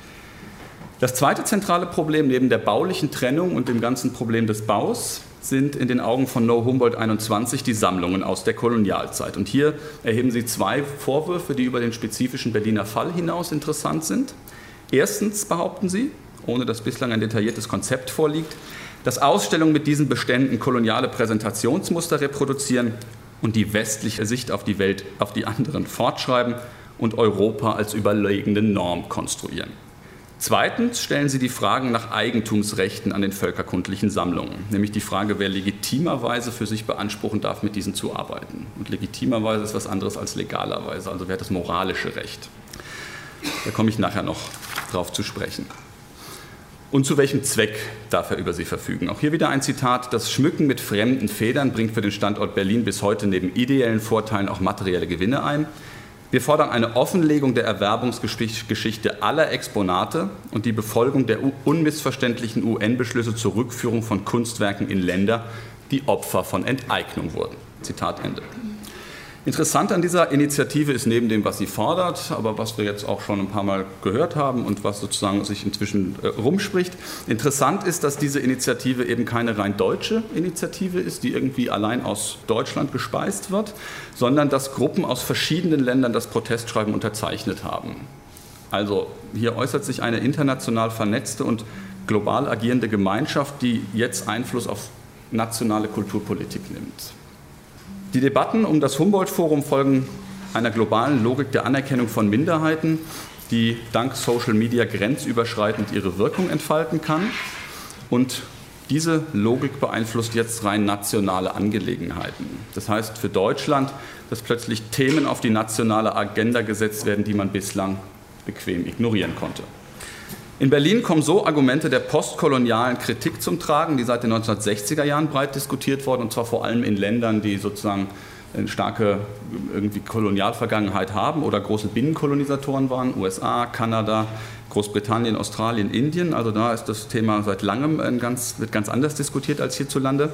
Das zweite zentrale Problem neben der baulichen Trennung und dem ganzen Problem des Baus sind in den Augen von No Humboldt 21 die Sammlungen aus der Kolonialzeit. Und hier erheben sie zwei Vorwürfe, die über den spezifischen Berliner Fall hinaus interessant sind. Erstens behaupten sie, ohne dass bislang ein detailliertes Konzept vorliegt, dass Ausstellungen mit diesen Beständen koloniale Präsentationsmuster reproduzieren und die westliche Sicht auf die Welt auf die anderen fortschreiben und Europa als überlegene Norm konstruieren. Zweitens stellen sie die Fragen nach Eigentumsrechten an den völkerkundlichen Sammlungen, nämlich die Frage, wer legitimerweise für sich beanspruchen darf, mit diesen zu arbeiten. Und legitimerweise ist was anderes als legalerweise, also wer hat das moralische Recht. Da komme ich nachher noch drauf zu sprechen. Und zu welchem Zweck darf er über sie verfügen? Auch hier wieder ein Zitat: Das Schmücken mit fremden Federn bringt für den Standort Berlin bis heute neben ideellen Vorteilen auch materielle Gewinne ein. Wir fordern eine Offenlegung der Erwerbungsgeschichte aller Exponate und die Befolgung der unmissverständlichen UN-Beschlüsse zur Rückführung von Kunstwerken in Länder, die Opfer von Enteignung wurden. Zitat Ende. Interessant an dieser Initiative ist neben dem, was sie fordert, aber was wir jetzt auch schon ein paar Mal gehört haben und was sozusagen sich inzwischen rumspricht, interessant ist, dass diese Initiative eben keine rein deutsche Initiative ist, die irgendwie allein aus Deutschland gespeist wird, sondern dass Gruppen aus verschiedenen Ländern das Protestschreiben unterzeichnet haben. Also hier äußert sich eine international vernetzte und global agierende Gemeinschaft, die jetzt Einfluss auf nationale Kulturpolitik nimmt. Die Debatten um das Humboldt-Forum folgen einer globalen Logik der Anerkennung von Minderheiten, die dank Social Media grenzüberschreitend ihre Wirkung entfalten kann. Und diese Logik beeinflusst jetzt rein nationale Angelegenheiten. Das heißt für Deutschland, dass plötzlich Themen auf die nationale Agenda gesetzt werden, die man bislang bequem ignorieren konnte. In Berlin kommen so Argumente der postkolonialen Kritik zum Tragen, die seit den 1960er Jahren breit diskutiert wurden, und zwar vor allem in Ländern, die sozusagen eine starke irgendwie Kolonialvergangenheit haben oder große Binnenkolonisatoren waren, USA, Kanada, Großbritannien, Australien, Indien. Also da ist das Thema seit langem wird ganz anders diskutiert als hierzulande.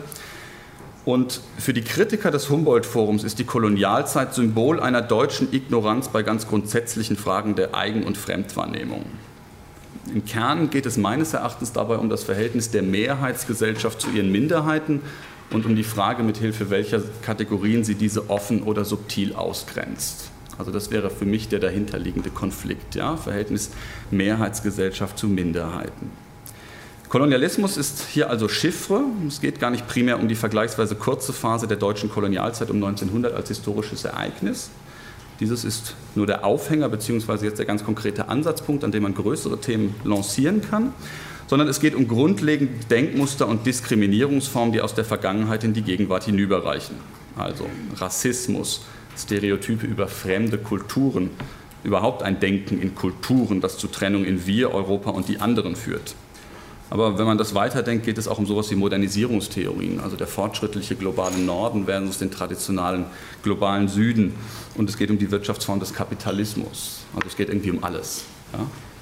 Und für die Kritiker des Humboldt-Forums ist die Kolonialzeit Symbol einer deutschen Ignoranz bei ganz grundsätzlichen Fragen der Eigen- und Fremdwahrnehmung. Im Kern geht es meines Erachtens dabei um das Verhältnis der Mehrheitsgesellschaft zu ihren Minderheiten und um die Frage, mithilfe welcher Kategorien sie diese offen oder subtil ausgrenzt. Also das wäre für mich der dahinterliegende Konflikt, ja? Verhältnis Mehrheitsgesellschaft zu Minderheiten. Kolonialismus ist hier also Chiffre. Es geht gar nicht primär um die vergleichsweise kurze Phase der deutschen Kolonialzeit um 1900 als historisches Ereignis. Dieses ist nur der Aufhänger bzw. jetzt der ganz konkrete Ansatzpunkt, an dem man größere Themen lancieren kann, sondern es geht um grundlegende Denkmuster und Diskriminierungsformen, die aus der Vergangenheit in die Gegenwart hinüberreichen. Also Rassismus, Stereotype über fremde Kulturen, überhaupt ein Denken in Kulturen, das zu Trennung in wir, Europa und die anderen führt. Aber wenn man das weiterdenkt, geht es auch um sowas wie Modernisierungstheorien, also der fortschrittliche globale Norden versus den traditionalen globalen Süden. Und es geht um die Wirtschaftsform des Kapitalismus. Also es geht irgendwie um alles. Ja?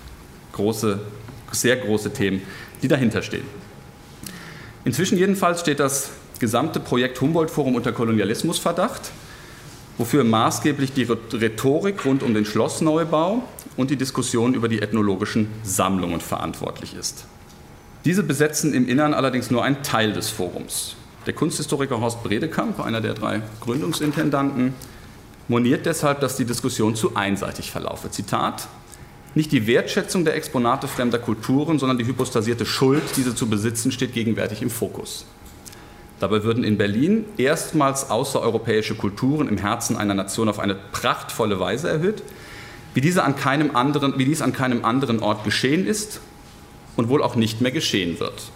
Sehr große Themen, die dahinter stehen. Inzwischen jedenfalls steht das gesamte Projekt Humboldt-Forum unter Kolonialismusverdacht, wofür maßgeblich die Rhetorik rund um den Schlossneubau und die Diskussion über die ethnologischen Sammlungen verantwortlich ist. Diese besetzen im Innern allerdings nur einen Teil des Forums. Der Kunsthistoriker Horst Bredekamp, einer der 3 Gründungsintendanten, moniert deshalb, dass die Diskussion zu einseitig verlaufe. Zitat: Nicht die Wertschätzung der Exponate fremder Kulturen, sondern die hypostasierte Schuld, diese zu besitzen, steht gegenwärtig im Fokus. Dabei würden in Berlin erstmals außereuropäische Kulturen im Herzen einer Nation auf eine prachtvolle Weise erhöht, wie dies an keinem anderen Ort geschehen ist und wohl auch nicht mehr geschehen wird.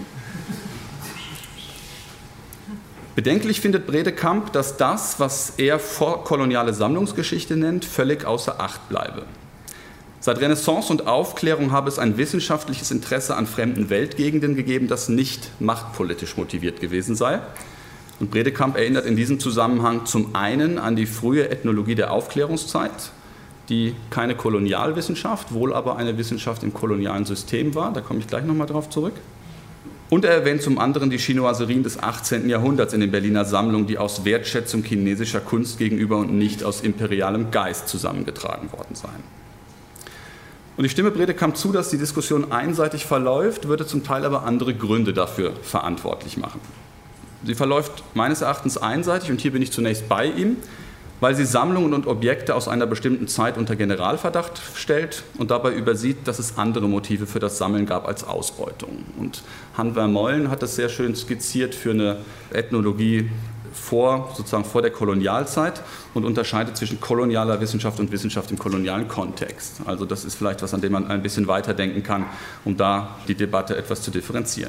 Bedenklich findet Bredekamp, dass das, was er vorkoloniale Sammlungsgeschichte nennt, völlig außer Acht bleibe. Seit Renaissance und Aufklärung habe es ein wissenschaftliches Interesse an fremden Weltgegenden gegeben, das nicht machtpolitisch motiviert gewesen sei. Und Bredekamp erinnert in diesem Zusammenhang zum einen an die frühe Ethnologie der Aufklärungszeit, die keine Kolonialwissenschaft, wohl aber eine Wissenschaft im kolonialen System war. Da komme ich gleich nochmal drauf zurück. Und er erwähnt zum anderen die Chinoiserien des 18. Jahrhunderts in den Berliner Sammlungen, die aus Wertschätzung chinesischer Kunst gegenüber und nicht aus imperialem Geist zusammengetragen worden seien. Und ich stimme Bredekamp zu, dass die Diskussion einseitig verläuft, würde zum Teil aber andere Gründe dafür verantwortlich machen. Sie verläuft meines Erachtens einseitig, und hier bin ich zunächst bei ihm, weil sie Sammlungen und Objekte aus einer bestimmten Zeit unter Generalverdacht stellt und dabei übersieht, dass es andere Motive für das Sammeln gab als Ausbeutung. Und Han Vermeulen hat das sehr schön skizziert für eine Ethnologie vor der Kolonialzeit und unterscheidet zwischen kolonialer Wissenschaft und Wissenschaft im kolonialen Kontext. Also das ist vielleicht was, an dem man ein bisschen weiterdenken kann, um da die Debatte etwas zu differenzieren.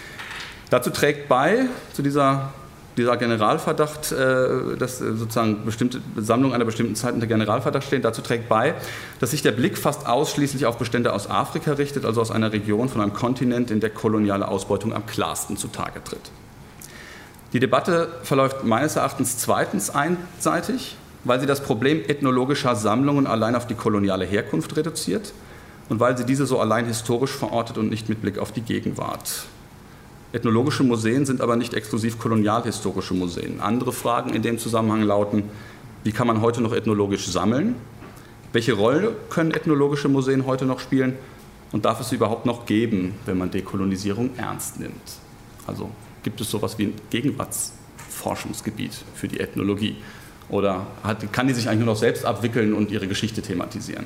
Dazu trägt bei, zu dieser Generalverdacht, dass sozusagen bestimmte Sammlungen einer bestimmten Zeit unter Generalverdacht stehen, dazu trägt bei, dass sich der Blick fast ausschließlich auf Bestände aus Afrika richtet, also aus einer Region von einem Kontinent, in der koloniale Ausbeutung am klarsten zutage tritt. Die Debatte verläuft meines Erachtens zweitens einseitig, weil sie das Problem ethnologischer Sammlungen allein auf die koloniale Herkunft reduziert und weil sie diese so allein historisch verortet und nicht mit Blick auf die Gegenwart. Ethnologische Museen sind aber nicht exklusiv kolonialhistorische Museen. Andere Fragen in dem Zusammenhang lauten: Wie kann man heute noch ethnologisch sammeln? Welche Rolle können ethnologische Museen heute noch spielen? Und darf es sie überhaupt noch geben, wenn man Dekolonisierung ernst nimmt? Also gibt es sowas wie ein Gegenwartsforschungsgebiet für die Ethnologie? Oder kann die sich eigentlich nur noch selbst abwickeln und ihre Geschichte thematisieren?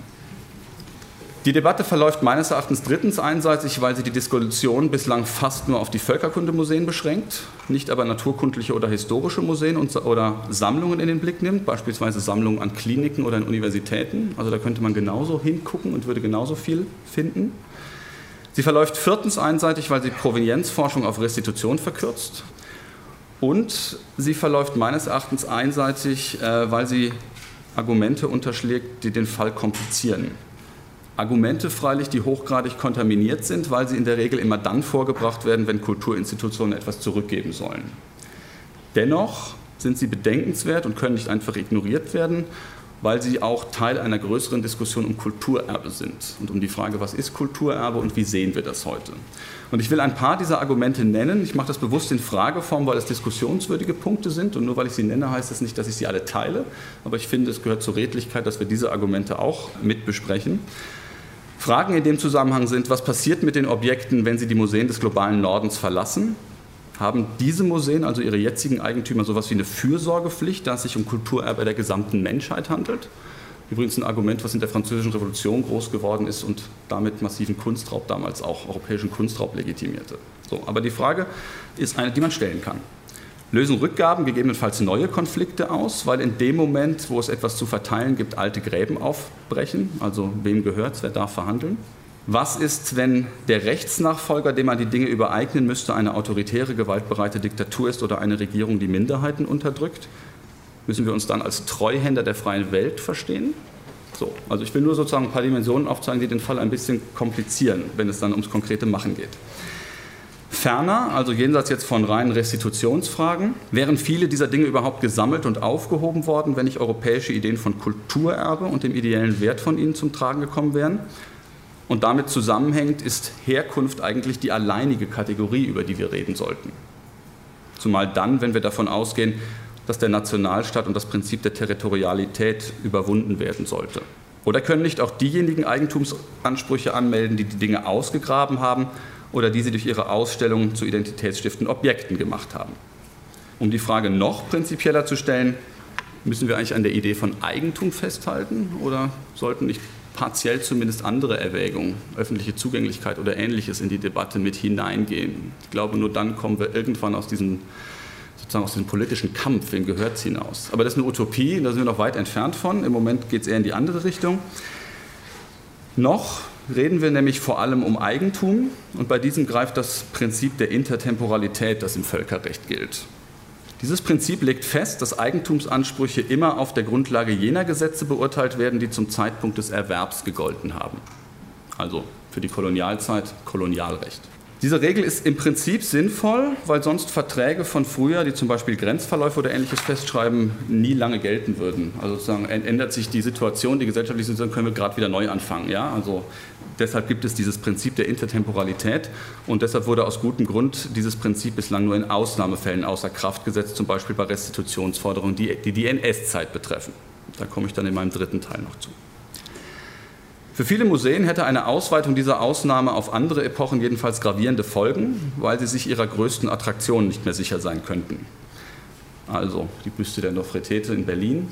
Die Debatte verläuft meines Erachtens drittens einseitig, weil sie die Diskussion bislang fast nur auf die Völkerkundemuseen beschränkt, nicht aber naturkundliche oder historische Museen oder Sammlungen in den Blick nimmt, beispielsweise Sammlungen an Kliniken oder an Universitäten. Also da könnte man genauso hingucken und würde genauso viel finden. Sie verläuft viertens einseitig, weil sie Provenienzforschung auf Restitution verkürzt. Und sie verläuft meines Erachtens einseitig, weil sie Argumente unterschlägt, die den Fall komplizieren. Argumente freilich, die hochgradig kontaminiert sind, weil sie in der Regel immer dann vorgebracht werden, wenn Kulturinstitutionen etwas zurückgeben sollen. Dennoch sind sie bedenkenswert und können nicht einfach ignoriert werden, weil sie auch Teil einer größeren Diskussion um Kulturerbe sind und um die Frage, was ist Kulturerbe und wie sehen wir das heute. Und ich will ein paar dieser Argumente nennen. Ich mache das bewusst in Frageform, weil es diskussionswürdige Punkte sind, und nur weil ich sie nenne, heißt das nicht, dass ich sie alle teile, aber ich finde, es gehört zur Redlichkeit, dass wir diese Argumente auch mit besprechen. Fragen in dem Zusammenhang sind, was passiert mit den Objekten, wenn sie die Museen des globalen Nordens verlassen? Haben diese Museen, also ihre jetzigen Eigentümer, sowas wie eine Fürsorgepflicht, da es sich um Kulturerbe der gesamten Menschheit handelt? Übrigens ein Argument, was in der Französischen Revolution groß geworden ist und damit massiven Kunstraub damals auch, europäischen Kunstraub legitimierte. So, aber die Frage ist eine, die man stellen kann. Lösen Rückgaben gegebenenfalls neue Konflikte aus, weil in dem Moment, wo es etwas zu verteilen gibt, alte Gräben aufbrechen? Also wem gehört's, wer darf verhandeln? Was ist, wenn der Rechtsnachfolger, dem man die Dinge übereignen müsste, eine autoritäre, gewaltbereite Diktatur ist oder eine Regierung, die Minderheiten unterdrückt? Müssen wir uns dann als Treuhänder der freien Welt verstehen? So, also ich will nur sozusagen ein paar Dimensionen aufzeigen, die den Fall ein bisschen komplizieren, wenn es dann ums konkrete Machen geht. Ferner, also jenseits jetzt von reinen Restitutionsfragen, wären viele dieser Dinge überhaupt gesammelt und aufgehoben worden, wenn nicht europäische Ideen von Kulturerbe und dem ideellen Wert von ihnen zum Tragen gekommen wären? Und damit zusammenhängend ist Herkunft eigentlich die alleinige Kategorie, über die wir reden sollten. Zumal dann, wenn wir davon ausgehen, dass der Nationalstaat und das Prinzip der Territorialität überwunden werden sollte. Oder können nicht auch diejenigen Eigentumsansprüche anmelden, die die Dinge ausgegraben haben oder die sie durch ihre Ausstellungen zu identitätsstiftenden Objekten gemacht haben? Um die Frage noch prinzipieller zu stellen, müssen wir eigentlich an der Idee von Eigentum festhalten oder sollten nicht partiell zumindest andere Erwägungen, öffentliche Zugänglichkeit oder Ähnliches in die Debatte mit hineingehen? Ich glaube, nur dann kommen wir irgendwann aus diesem politischen Kampf, wem gehört es hinaus. Aber das ist eine Utopie, da sind wir noch weit entfernt von. Im Moment geht es eher in die andere Richtung. Noch reden wir nämlich vor allem um Eigentum und bei diesem greift das Prinzip der Intertemporalität, das im Völkerrecht gilt. Dieses Prinzip legt fest, dass Eigentumsansprüche immer auf der Grundlage jener Gesetze beurteilt werden, die zum Zeitpunkt des Erwerbs gegolten haben. Also für die Kolonialzeit Kolonialrecht. Diese Regel ist im Prinzip sinnvoll, weil sonst Verträge von früher, die zum Beispiel Grenzverläufe oder Ähnliches festschreiben, nie lange gelten würden. Also sozusagen ändert sich die Situation, die gesellschaftliche Situation, können wir gerade wieder neu anfangen. Ja? Also deshalb gibt es dieses Prinzip der Intertemporalität und deshalb wurde aus gutem Grund dieses Prinzip bislang nur in Ausnahmefällen außer Kraft gesetzt, zum Beispiel bei Restitutionsforderungen, die NS-Zeit betreffen. Da komme ich dann in meinem dritten Teil noch zu. Für viele Museen hätte eine Ausweitung dieser Ausnahme auf andere Epochen jedenfalls gravierende Folgen, weil sie sich ihrer größten Attraktionen nicht mehr sicher sein könnten. Also die Büste der Nofretete in Berlin.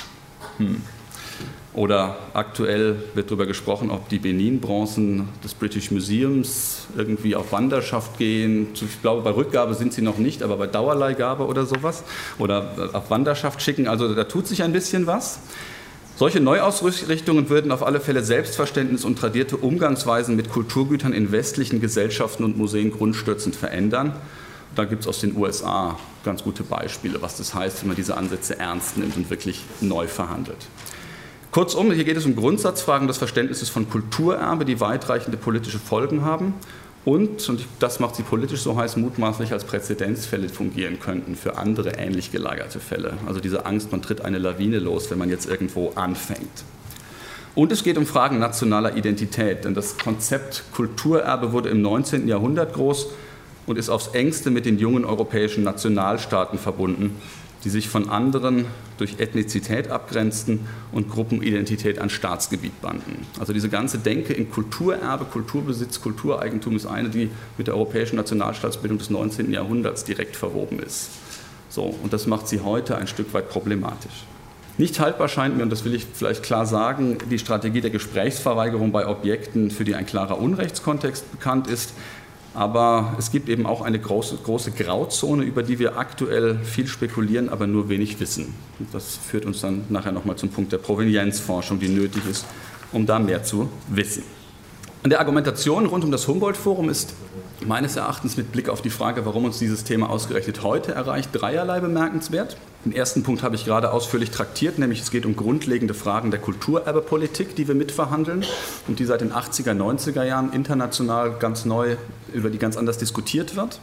Oder aktuell wird darüber gesprochen, ob die Benin-Bronzen des British Museums irgendwie auf Wanderschaft gehen. Ich glaube, bei Rückgabe sind sie noch nicht, aber bei Dauerleihgabe oder sowas. Oder auf Wanderschaft schicken. Also da tut sich ein bisschen was. Solche Neuausrichtungen würden auf alle Fälle Selbstverständnis und tradierte Umgangsweisen mit Kulturgütern in westlichen Gesellschaften und Museen grundstürzend verändern. Da gibt es aus den USA ganz gute Beispiele, was das heißt, wenn man diese Ansätze ernst nimmt und wirklich neu verhandelt. Kurzum, hier geht es um Grundsatzfragen des Verständnisses von Kulturerbe, die weitreichende politische Folgen haben und das macht sie politisch so heiß, mutmaßlich als Präzedenzfälle fungieren könnten für andere ähnlich gelagerte Fälle. Also diese Angst, man tritt eine Lawine los, wenn man jetzt irgendwo anfängt. Und es geht um Fragen nationaler Identität, denn das Konzept Kulturerbe wurde im 19. Jahrhundert groß und ist aufs engste mit den jungen europäischen Nationalstaaten verbunden, die sich von anderen durch Ethnizität abgrenzten und Gruppenidentität an Staatsgebiet banden. Also diese ganze Denke in Kulturerbe, Kulturbesitz, Kultureigentum ist eine, die mit der europäischen Nationalstaatsbildung des 19. Jahrhunderts direkt verwoben ist. So, und das macht sie heute ein Stück weit problematisch. Nicht haltbar scheint mir, und das will ich vielleicht klar sagen, die Strategie der Gesprächsverweigerung bei Objekten, für die ein klarer Unrechtskontext bekannt ist. Aber es gibt eben auch eine große Grauzone, über die wir aktuell viel spekulieren, aber nur wenig wissen. Und das führt uns dann nachher nochmal zum Punkt der Provenienzforschung, die nötig ist, um da mehr zu wissen. An der Argumentation rund um das Humboldt-Forum ist meines Erachtens mit Blick auf die Frage, warum uns dieses Thema ausgerechnet heute erreicht, dreierlei bemerkenswert. Den ersten Punkt habe ich gerade ausführlich traktiert, nämlich es geht um grundlegende Fragen der Kulturerbepolitik, die wir mitverhandeln und die seit den 80er, 90er Jahren international ganz neu, über die ganz anders diskutiert wird.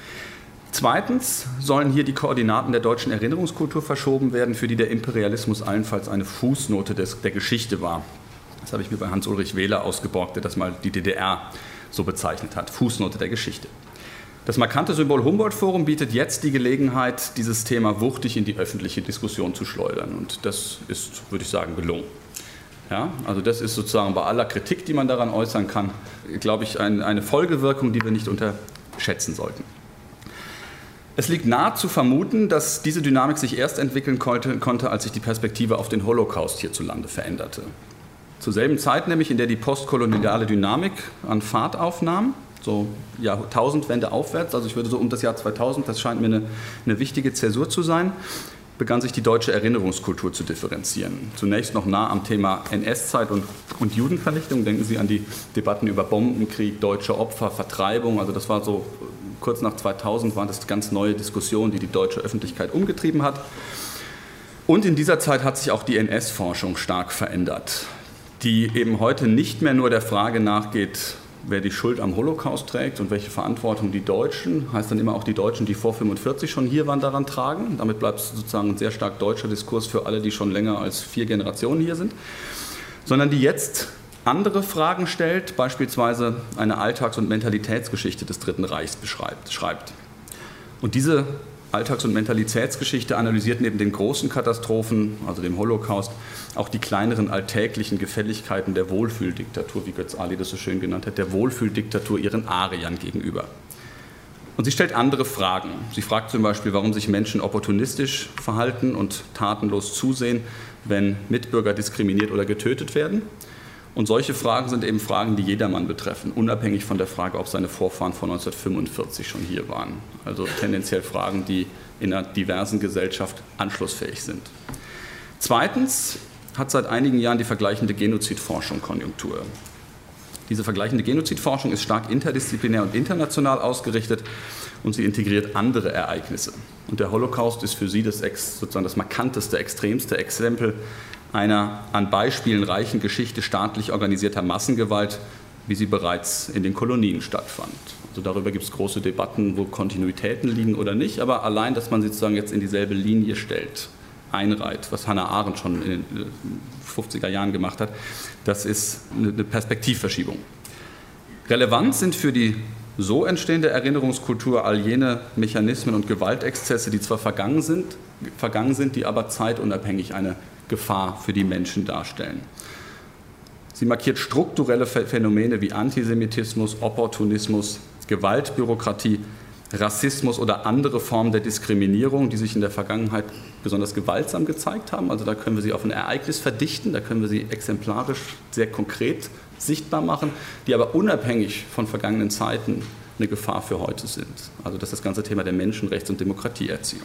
Zweitens sollen hier die Koordinaten der deutschen Erinnerungskultur verschoben werden, für die der Imperialismus allenfalls eine Fußnote der Geschichte war. Das habe ich mir bei Hans-Ulrich Wähler ausgeborgt, der das mal die DDR so bezeichnet hat, Fußnote der Geschichte. Das markante Symbol Humboldt-Forum bietet jetzt die Gelegenheit, dieses Thema wuchtig in die öffentliche Diskussion zu schleudern. Und das ist, würde ich sagen, gelungen. Ja, also das ist sozusagen bei aller Kritik, die man daran äußern kann, glaube ich, eine Folgewirkung, die wir nicht unterschätzen sollten. Es liegt nahe zu vermuten, dass diese Dynamik sich erst entwickeln konnte, als sich die Perspektive auf den Holocaust hierzulande veränderte. Zur selben Zeit nämlich, in der die postkoloniale Dynamik an Fahrt aufnahm, so Jahrtausendwende aufwärts, also ich würde so um das Jahr 2000, das scheint mir eine wichtige Zäsur zu sein, begann sich die deutsche Erinnerungskultur zu differenzieren. Zunächst noch nah am Thema NS-Zeit und Judenvernichtung. Denken Sie an die Debatten über Bombenkrieg, deutsche Opfer, Vertreibung. Also das war so kurz nach 2000, waren das ganz neue Diskussionen, die die deutsche Öffentlichkeit umgetrieben hat. Und in dieser Zeit hat sich auch die NS-Forschung stark verändert, die eben heute nicht mehr nur der Frage nachgeht, wer die Schuld am Holocaust trägt und welche Verantwortung die Deutschen, heißt dann immer auch die Deutschen, die vor 1945 schon hier waren, daran tragen. Damit bleibt es sozusagen ein sehr stark deutscher Diskurs für alle, die schon länger als 4 Generationen hier sind, sondern die jetzt andere Fragen stellt, beispielsweise eine Alltags- und Mentalitätsgeschichte des Dritten Reichs schreibt. Und diese Alltags- und Mentalitätsgeschichte analysiert neben den großen Katastrophen, also dem Holocaust, auch die kleineren alltäglichen Gefälligkeiten der Wohlfühldiktatur, wie Götz Ali das so schön genannt hat, der Wohlfühldiktatur ihren Ariern gegenüber. Und sie stellt andere Fragen. Sie fragt zum Beispiel, warum sich Menschen opportunistisch verhalten und tatenlos zusehen, wenn Mitbürger diskriminiert oder getötet werden. Und solche Fragen sind eben Fragen, die jedermann betreffen, unabhängig von der Frage, ob seine Vorfahren von 1945 schon hier waren. Also tendenziell Fragen, die in einer diversen Gesellschaft anschlussfähig sind. Zweitens hat seit einigen Jahren die vergleichende Genozidforschung Konjunktur. Diese vergleichende Genozidforschung ist stark interdisziplinär und international ausgerichtet und sie integriert andere Ereignisse. Und der Holocaust ist für sie sozusagen das markanteste, extremste Exempel einer an Beispielen reichen Geschichte staatlich organisierter Massengewalt, wie sie bereits in den Kolonien stattfand. Also darüber gibt es große Debatten, wo Kontinuitäten liegen oder nicht, aber allein, dass man sie sozusagen jetzt in dieselbe Linie stellt, einreiht, was Hannah Arendt schon in den 50er Jahren gemacht hat, das ist eine Perspektivverschiebung. Relevant sind für die so entstehende Erinnerungskultur all jene Mechanismen und Gewaltexzesse, die zwar vergangen sind, die aber zeitunabhängig eine Gefahr für die Menschen darstellen. Sie markiert strukturelle Phänomene wie Antisemitismus, Opportunismus, Gewaltbürokratie, Rassismus oder andere Formen der Diskriminierung, die sich in der Vergangenheit besonders gewaltsam gezeigt haben. Also da können wir sie auf ein Ereignis verdichten, da können wir sie exemplarisch sehr konkret sichtbar machen, die aber unabhängig von vergangenen Zeiten eine Gefahr für heute sind. Also das ist das ganze Thema der Menschenrechts- und Demokratieerziehung.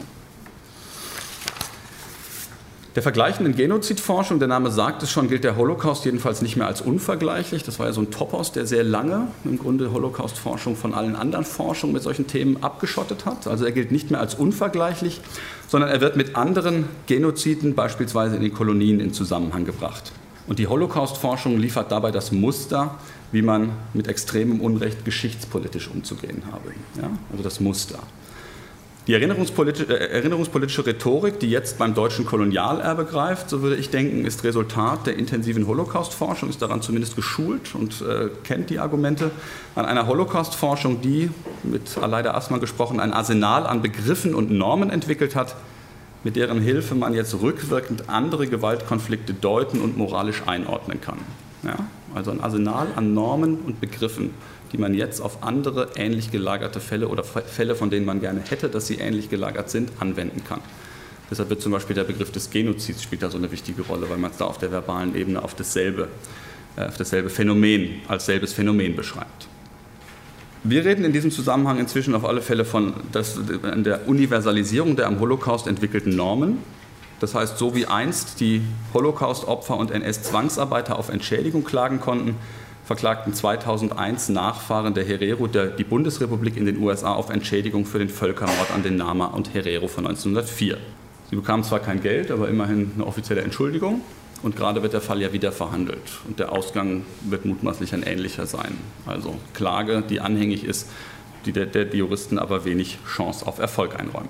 Der vergleichenden Genozidforschung, der Name sagt es schon, gilt der Holocaust jedenfalls nicht mehr als unvergleichlich. Das war ja so ein Topos, der sehr lange im Grunde Holocaust-Forschung von allen anderen Forschungen mit solchen Themen abgeschottet hat. Also er gilt nicht mehr als unvergleichlich, sondern er wird mit anderen Genoziden, beispielsweise in den Kolonien, in Zusammenhang gebracht. Und die Holocaust-Forschung liefert dabei das Muster, wie man mit extremem Unrecht geschichtspolitisch umzugehen habe. Ja? Also das Muster. Die erinnerungspolitische Rhetorik, die jetzt beim deutschen Kolonialerbe greift, so würde ich denken, ist Resultat der intensiven Holocaust-Forschung, ist daran zumindest geschult und kennt die Argumente an einer Holocaust-Forschung, die, mit Aleida Assmann gesprochen, ein Arsenal an Begriffen und Normen entwickelt hat, mit deren Hilfe man jetzt rückwirkend andere Gewaltkonflikte deuten und moralisch einordnen kann. Ja? Also ein Arsenal an Normen und Begriffen, die man jetzt auf andere ähnlich gelagerte Fälle oder Fälle, von denen man gerne hätte, dass sie ähnlich gelagert sind, anwenden kann. Deshalb wird zum Beispiel der Begriff des Genozids spielt da so eine wichtige Rolle, weil man es da auf der verbalen Ebene auf dasselbe Phänomen, als selbes Phänomen beschreibt. Wir reden in diesem Zusammenhang inzwischen auf alle Fälle von der Universalisierung der am Holocaust entwickelten Normen. Das heißt, so wie einst die Holocaust-Opfer und NS-Zwangsarbeiter auf Entschädigung klagen konnten, verklagten 2001 Nachfahren der Herero die Bundesrepublik in den USA auf Entschädigung für den Völkermord an den Nama und Herero von 1904. Sie bekamen zwar kein Geld, aber immerhin eine offizielle Entschuldigung. Und gerade wird der Fall ja wieder verhandelt. Und der Ausgang wird mutmaßlich ein ähnlicher sein. Also Klage, die anhängig ist, die Juristen aber wenig Chance auf Erfolg einräumen.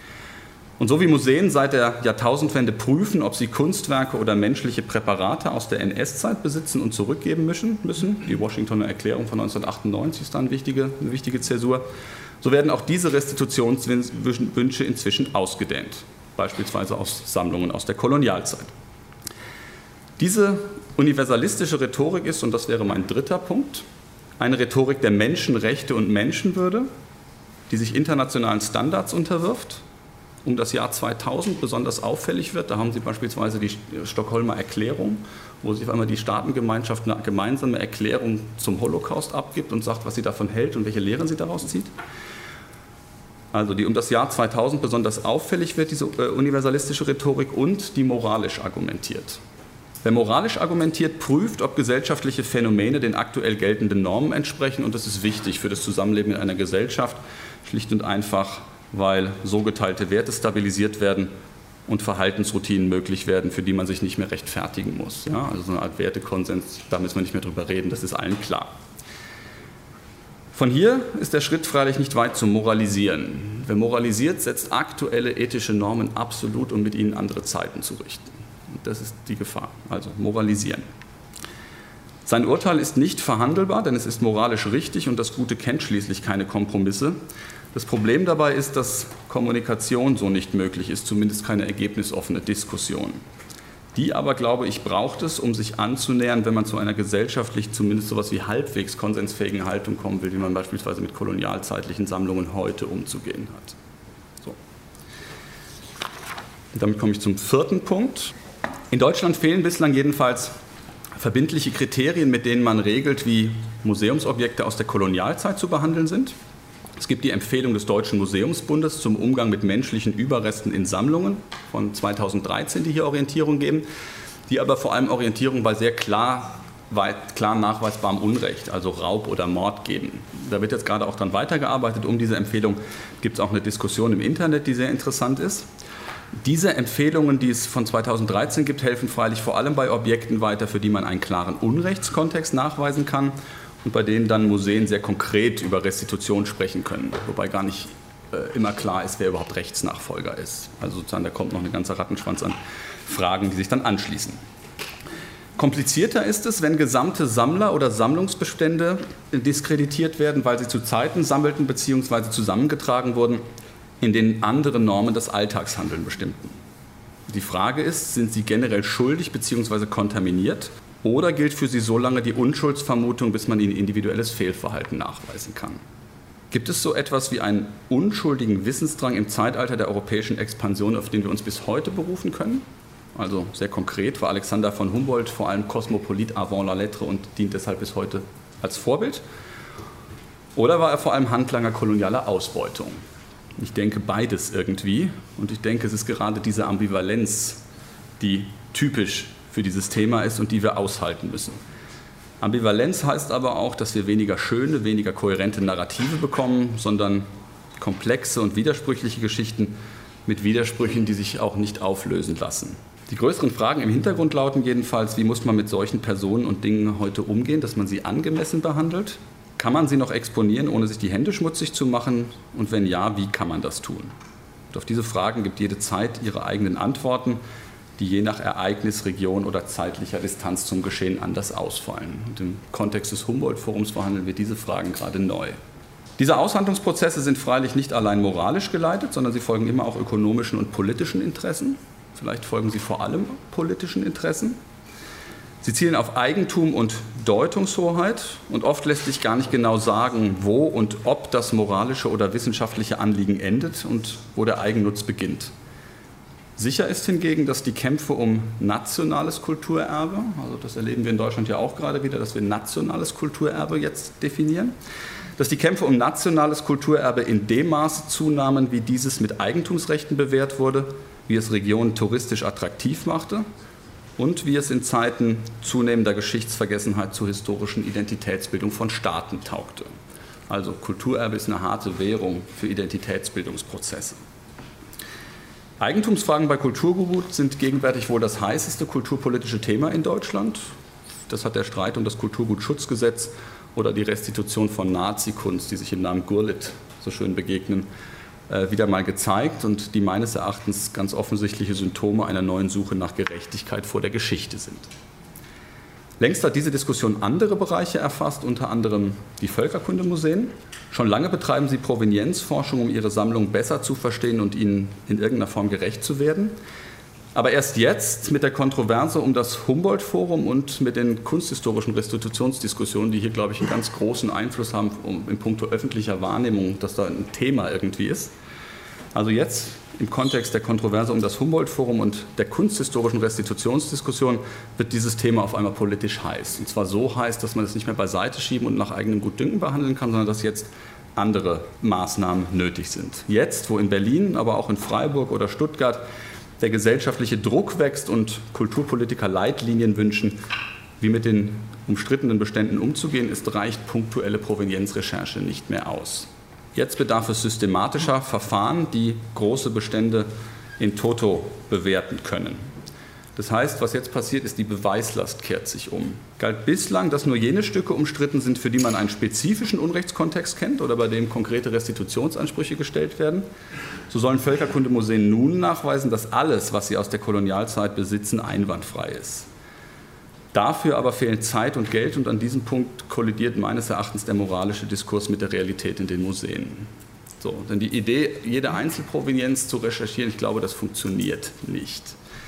Und so wie Museen seit der Jahrtausendwende prüfen, ob sie Kunstwerke oder menschliche Präparate aus der NS-Zeit besitzen und zurückgeben müssen, die Washingtoner Erklärung von 1998 ist da eine wichtige Zäsur, so werden auch diese Restitutionswünsche inzwischen ausgedehnt, beispielsweise aus Sammlungen aus der Kolonialzeit. Diese universalistische Rhetorik ist, und das wäre mein dritter Punkt, eine Rhetorik der Menschenrechte und Menschenwürde, die sich internationalen Standards unterwirft. Um das Jahr 2000 besonders auffällig wird, da haben Sie beispielsweise die Stockholmer Erklärung, wo sich auf einmal die Staatengemeinschaft eine gemeinsame Erklärung zum Holocaust abgibt und sagt, was sie davon hält und welche Lehren sie daraus zieht. Also die um das Jahr 2000 besonders auffällig wird, diese universalistische Rhetorik, und die moralisch argumentiert. Wer moralisch argumentiert, prüft, ob gesellschaftliche Phänomene den aktuell geltenden Normen entsprechen, und das ist wichtig für das Zusammenleben in einer Gesellschaft, schlicht und einfach, weil so geteilte Werte stabilisiert werden und Verhaltensroutinen möglich werden, für die man sich nicht mehr rechtfertigen muss. Ja, also so eine Art Wertekonsens, da müssen wir nicht mehr drüber reden, das ist allen klar. Von hier ist der Schritt freilich nicht weit zum Moralisieren. Wer moralisiert, setzt aktuelle ethische Normen absolut, um mit ihnen andere Zeiten zu richten. Und das ist die Gefahr, also moralisieren. Sein Urteil ist nicht verhandelbar, denn es ist moralisch richtig und das Gute kennt schließlich keine Kompromisse. Das Problem dabei ist, dass Kommunikation so nicht möglich ist, zumindest keine ergebnisoffene Diskussion. Die aber, glaube ich, braucht es, um sich anzunähern, wenn man zu einer gesellschaftlich zumindest so etwas wie halbwegs konsensfähigen Haltung kommen will, wie man beispielsweise mit kolonialzeitlichen Sammlungen heute umzugehen hat. So. Und damit komme ich zum vierten Punkt. In Deutschland fehlen bislang jedenfalls verbindliche Kriterien, mit denen man regelt, wie Museumsobjekte aus der Kolonialzeit zu behandeln sind. Es gibt die Empfehlung des Deutschen Museumsbundes zum Umgang mit menschlichen Überresten in Sammlungen von 2013, die hier Orientierung geben, die aber vor allem Orientierung bei sehr klar nachweisbarem Unrecht, also Raub oder Mord, geben. Da wird jetzt gerade auch dran weitergearbeitet. Um diese Empfehlung gibt es auch eine Diskussion im Internet, die sehr interessant ist. Diese Empfehlungen, die es von 2013 gibt, helfen freilich vor allem bei Objekten weiter, für die man einen klaren Unrechtskontext nachweisen kann und bei denen dann Museen sehr konkret über Restitution sprechen können, wobei gar nicht immer klar ist, wer überhaupt Rechtsnachfolger ist. Also sozusagen, da kommt noch ein ganzer Rattenschwanz an Fragen, die sich dann anschließen. Komplizierter ist es, wenn gesamte Sammler oder Sammlungsbestände diskreditiert werden, weil sie zu Zeiten sammelten bzw. zusammengetragen wurden, in denen andere Normen das Alltagshandeln bestimmten. Die Frage ist, sind sie generell schuldig bzw. kontaminiert? Oder gilt für sie so lange die Unschuldsvermutung, bis man ihnen individuelles Fehlverhalten nachweisen kann? Gibt es so etwas wie einen unschuldigen Wissensdrang im Zeitalter der europäischen Expansion, auf den wir uns bis heute berufen können? Also sehr konkret war Alexander von Humboldt vor allem Kosmopolit avant la lettre und dient deshalb bis heute als Vorbild? Oder war er vor allem Handlanger kolonialer Ausbeutung? Ich denke beides irgendwie, und ich denke, es ist gerade diese Ambivalenz, die typisch für dieses Thema ist und die wir aushalten müssen. Ambivalenz heißt aber auch, dass wir weniger schöne, weniger kohärente Narrative bekommen, sondern komplexe und widersprüchliche Geschichten mit Widersprüchen, die sich auch nicht auflösen lassen. Die größeren Fragen im Hintergrund lauten jedenfalls, wie muss man mit solchen Personen und Dingen heute umgehen, dass man sie angemessen behandelt? Kann man sie noch exponieren, ohne sich die Hände schmutzig zu machen? Und wenn ja, wie kann man das tun? Und auf diese Fragen gibt jede Zeit ihre eigenen Antworten, die je nach Ereignis, Region oder zeitlicher Distanz zum Geschehen anders ausfallen. Und im Kontext des Humboldt-Forums verhandeln wir diese Fragen gerade neu. Diese Aushandlungsprozesse sind freilich nicht allein moralisch geleitet, sondern sie folgen immer auch ökonomischen und politischen Interessen. Vielleicht folgen sie vor allem politischen Interessen. Sie zielen auf Eigentum und Deutungshoheit und oft lässt sich gar nicht genau sagen, wo und ob das moralische oder wissenschaftliche Anliegen endet und wo der Eigennutz beginnt. Sicher ist hingegen, dass die Kämpfe um nationales Kulturerbe, also das erleben wir in Deutschland ja auch gerade wieder, dass wir nationales Kulturerbe jetzt definieren, dass die Kämpfe um nationales Kulturerbe in dem Maße zunahmen, wie dieses mit Eigentumsrechten bewährt wurde, wie es Regionen touristisch attraktiv machte und wie es in Zeiten zunehmender Geschichtsvergessenheit zur historischen Identitätsbildung von Staaten taugte. Also Kulturerbe ist eine harte Währung für Identitätsbildungsprozesse. Eigentumsfragen bei Kulturgut sind gegenwärtig wohl das heißeste kulturpolitische Thema in Deutschland. Das hat der Streit um das Kulturgutschutzgesetz oder die Restitution von Nazikunst, die sich im Namen Gurlitt so schön begegnen, wieder mal gezeigt und die meines Erachtens ganz offensichtliche Symptome einer neuen Suche nach Gerechtigkeit vor der Geschichte sind. Längst hat diese Diskussion andere Bereiche erfasst, unter anderem die Völkerkundemuseen. Schon lange betreiben sie Provenienzforschung, um ihre Sammlung besser zu verstehen und ihnen in irgendeiner Form gerecht zu werden. Aber erst jetzt mit der Kontroverse um das Humboldt-Forum und mit den kunsthistorischen Restitutionsdiskussionen, die hier, glaube ich, einen ganz großen Einfluss haben in puncto öffentlicher Wahrnehmung, dass da ein Thema irgendwie ist. Also jetzt im Kontext der Kontroverse um das Humboldt-Forum und der kunsthistorischen Restitutionsdiskussion wird dieses Thema auf einmal politisch heiß. Und zwar so heiß, dass man es nicht mehr beiseite schieben und nach eigenem Gutdünken behandeln kann, sondern dass jetzt andere Maßnahmen nötig sind. Jetzt, wo in Berlin, aber auch in Freiburg oder Stuttgart der gesellschaftliche Druck wächst und Kulturpolitiker Leitlinien wünschen, wie mit den umstrittenen Beständen umzugehen ist, reicht punktuelle Provenienzrecherche nicht mehr aus. Jetzt bedarf es systematischer Verfahren, die große Bestände in toto bewerten können. Das heißt, was jetzt passiert, ist, die Beweislast kehrt sich um. Galt bislang, dass nur jene Stücke umstritten sind, für die man einen spezifischen Unrechtskontext kennt oder bei dem konkrete Restitutionsansprüche gestellt werden. So sollen Völkerkundemuseen nun nachweisen, dass alles, was sie aus der Kolonialzeit besitzen, einwandfrei ist. Dafür aber fehlen Zeit und Geld und an diesem Punkt kollidiert meines Erachtens der moralische Diskurs mit der Realität in den Museen. So, denn die Idee, jede Einzelprovenienz zu recherchieren, ich glaube, das funktioniert nicht.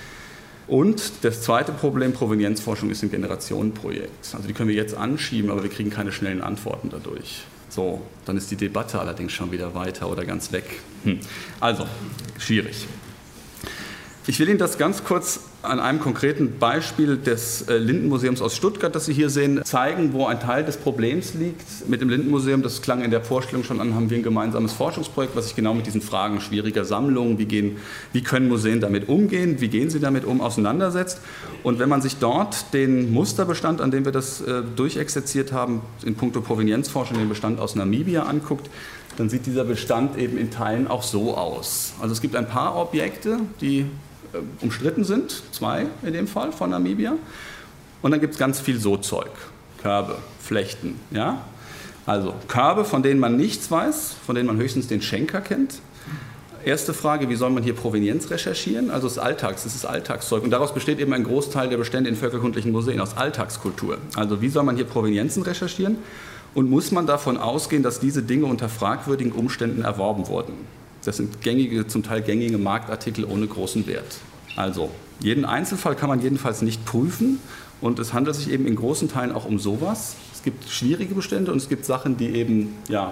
Und das zweite Problem, Provenienzforschung ist ein Generationenprojekt. Also die können wir jetzt anschieben, aber wir kriegen keine schnellen Antworten dadurch. So, dann ist die Debatte allerdings schon wieder weiter oder ganz weg. Also, schwierig. Ich will Ihnen das ganz kurz an einem konkreten Beispiel des Lindenmuseums aus Stuttgart, das Sie hier sehen, zeigen, wo ein Teil des Problems liegt. Mit dem Lindenmuseum, das klang in der Vorstellung schon an, haben wir ein gemeinsames Forschungsprojekt, was sich genau mit diesen Fragen schwieriger Sammlungen, wie können Museen damit umgehen, wie gehen sie damit um, auseinandersetzt. Und wenn man sich dort den Musterbestand, an dem wir das durchexerziert haben, in puncto Provenienzforschung, den Bestand aus Namibia anguckt, dann sieht dieser Bestand eben in Teilen auch so aus. Also es gibt ein paar Objekte, die umstritten sind, 2 in dem Fall von Namibia. Und dann gibt es ganz viel So-Zeug, Körbe, Flechten. Ja? Also Körbe, von denen man nichts weiß, von denen man höchstens den Schenker kennt. Erste Frage, wie soll man hier Provenienz recherchieren? Also das ist Alltagszeug. Und daraus besteht eben ein Großteil der Bestände in völkerkundlichen Museen, aus Alltagskultur. Also wie soll man hier Provenienzen recherchieren? Und muss man davon ausgehen, dass diese Dinge unter fragwürdigen Umständen erworben wurden? Das sind zum Teil gängige Marktartikel ohne großen Wert. Also, jeden Einzelfall kann man jedenfalls nicht prüfen und es handelt sich eben in großen Teilen auch um sowas. Es gibt schwierige Bestände und es gibt Sachen, die eben,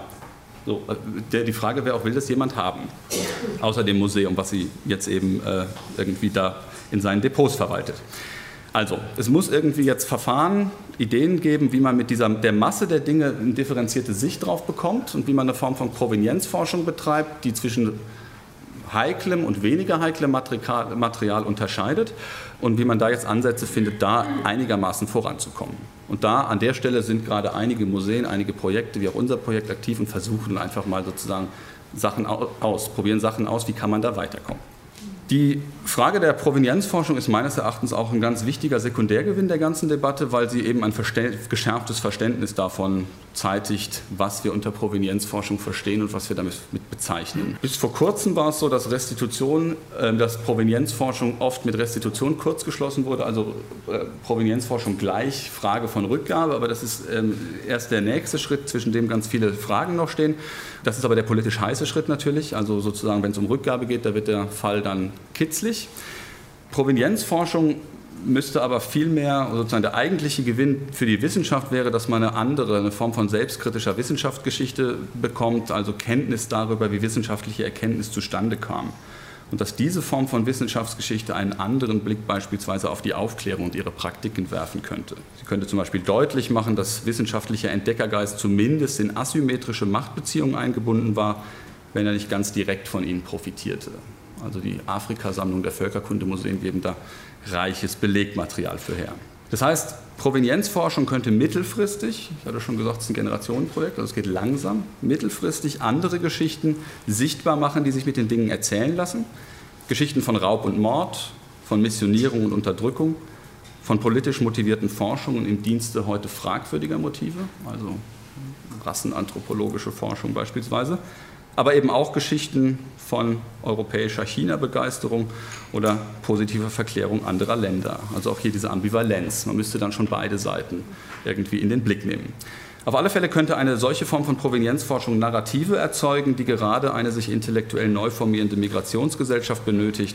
die Frage wäre auch, will das jemand haben? Außer dem Museum, was sie jetzt eben irgendwie da in seinen Depots verwaltet. Also, es muss irgendwie jetzt Verfahren, Ideen geben, wie man mit der Masse der Dinge eine differenzierte Sicht drauf bekommt und wie man eine Form von Provenienzforschung betreibt, die zwischen heiklem und weniger heiklem Material unterscheidet und wie man da jetzt Ansätze findet, da einigermaßen voranzukommen. Und da an der Stelle sind gerade einige Museen, einige Projekte, wie auch unser Projekt, aktiv und versuchen einfach mal sozusagen probieren Sachen aus, wie kann man da weiterkommen. Die Frage der Provenienzforschung ist meines Erachtens auch ein ganz wichtiger Sekundärgewinn der ganzen Debatte, weil sie eben ein geschärftes Verständnis davon zeitigt, was wir unter Provenienzforschung verstehen und was wir damit bezeichnen. Bis vor kurzem war es so, dass Provenienzforschung oft mit Restitution kurzgeschlossen wurde, also Provenienzforschung gleich Frage von Rückgabe, aber das ist erst der nächste Schritt, zwischen dem ganz viele Fragen noch stehen. Das ist aber der politisch heiße Schritt natürlich, also sozusagen, wenn es um Rückgabe geht, da wird der Fall dann kitzlig. Provenienzforschung müsste aber vielmehr, sozusagen der eigentliche Gewinn für die Wissenschaft wäre, dass man eine Form von selbstkritischer Wissenschaftsgeschichte bekommt, also Kenntnis darüber, wie wissenschaftliche Erkenntnis zustande kam. Und dass diese Form von Wissenschaftsgeschichte einen anderen Blick beispielsweise auf die Aufklärung und ihre Praktiken werfen könnte. Sie könnte zum Beispiel deutlich machen, dass wissenschaftlicher Entdeckergeist zumindest in asymmetrische Machtbeziehungen eingebunden war, wenn er nicht ganz direkt von ihnen profitierte. Also die Afrikasammlung der Völkerkundemuseen geben da reiches Belegmaterial für her. Das heißt, Provenienzforschung könnte mittelfristig, ich hatte schon gesagt, es ist ein Generationenprojekt, also es geht langsam, mittelfristig andere Geschichten sichtbar machen, die sich mit den Dingen erzählen lassen. Geschichten von Raub und Mord, von Missionierung und Unterdrückung, von politisch motivierten Forschungen im Dienste heute fragwürdiger Motive, also rassenanthropologische Forschung beispielsweise. Aber eben auch Geschichten von europäischer China-Begeisterung oder positiver Verklärung anderer Länder. Also auch hier diese Ambivalenz. Man müsste dann schon beide Seiten irgendwie in den Blick nehmen. Auf alle Fälle könnte eine solche Form von Provenienzforschung Narrative erzeugen, die gerade eine sich intellektuell neu formierende Migrationsgesellschaft benötigt,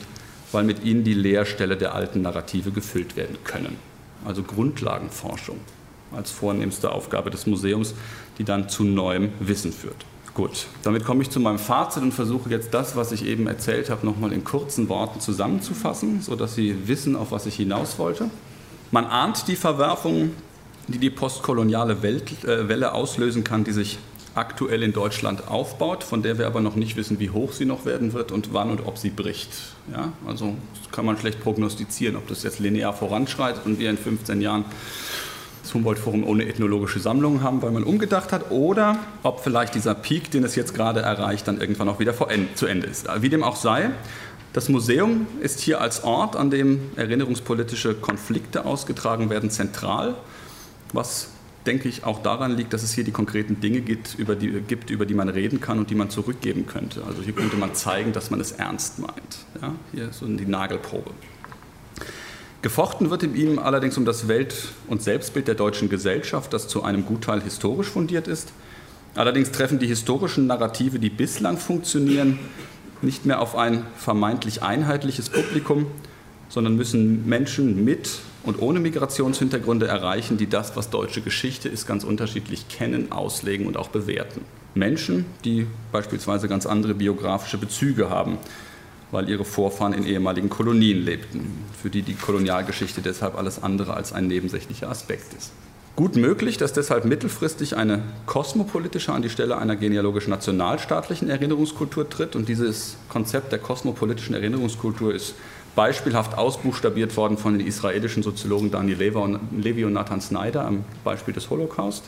weil mit ihnen die Leerstelle der alten Narrative gefüllt werden können. Also Grundlagenforschung als vornehmste Aufgabe des Museums, die dann zu neuem Wissen führt. Gut, damit komme ich zu meinem Fazit und versuche jetzt das, was ich eben erzählt habe, nochmal in kurzen Worten zusammenzufassen, sodass Sie wissen, auf was ich hinaus wollte. Man ahnt die Verwerfungen, die die postkoloniale Welle auslösen kann, die sich aktuell in Deutschland aufbaut, von der wir aber noch nicht wissen, wie hoch sie noch werden wird und wann und ob sie bricht. Ja, also das kann man schlecht prognostizieren, ob das jetzt linear voranschreitet und wir in 15 Jahren das Humboldt-Forum ohne ethnologische Sammlungen haben, weil man umgedacht hat, oder ob vielleicht dieser Peak, den es jetzt gerade erreicht, dann irgendwann auch wieder zu Ende ist. Wie dem auch sei, das Museum ist hier als Ort, an dem erinnerungspolitische Konflikte ausgetragen werden, zentral, was denke ich, auch daran liegt, dass es hier die konkreten Dinge gibt, über die man reden kann und die man zurückgeben könnte. Also hier könnte man zeigen, dass man es ernst meint. Ja, hier ist so die Nagelprobe. Gefochten wird in ihm allerdings um das Welt- und Selbstbild der deutschen Gesellschaft, das zu einem Gutteil historisch fundiert ist. Allerdings treffen die historischen Narrative, die bislang funktionieren, nicht mehr auf ein vermeintlich einheitliches Publikum, sondern müssen Menschen mit und ohne Migrationshintergründe erreichen, die das, was deutsche Geschichte ist, ganz unterschiedlich kennen, auslegen und auch bewerten. Menschen, die beispielsweise ganz andere biografische Bezüge haben, weil ihre Vorfahren in ehemaligen Kolonien lebten, für die die Kolonialgeschichte deshalb alles andere als ein nebensächlicher Aspekt ist. Gut möglich, dass deshalb mittelfristig eine kosmopolitische an die Stelle einer genealogisch-nationalstaatlichen Erinnerungskultur tritt. Und dieses Konzept der kosmopolitischen Erinnerungskultur ist beispielhaft ausbuchstabiert worden von den israelischen Soziologen Dani Levy und Nathan Snyder am Beispiel des Holocaust.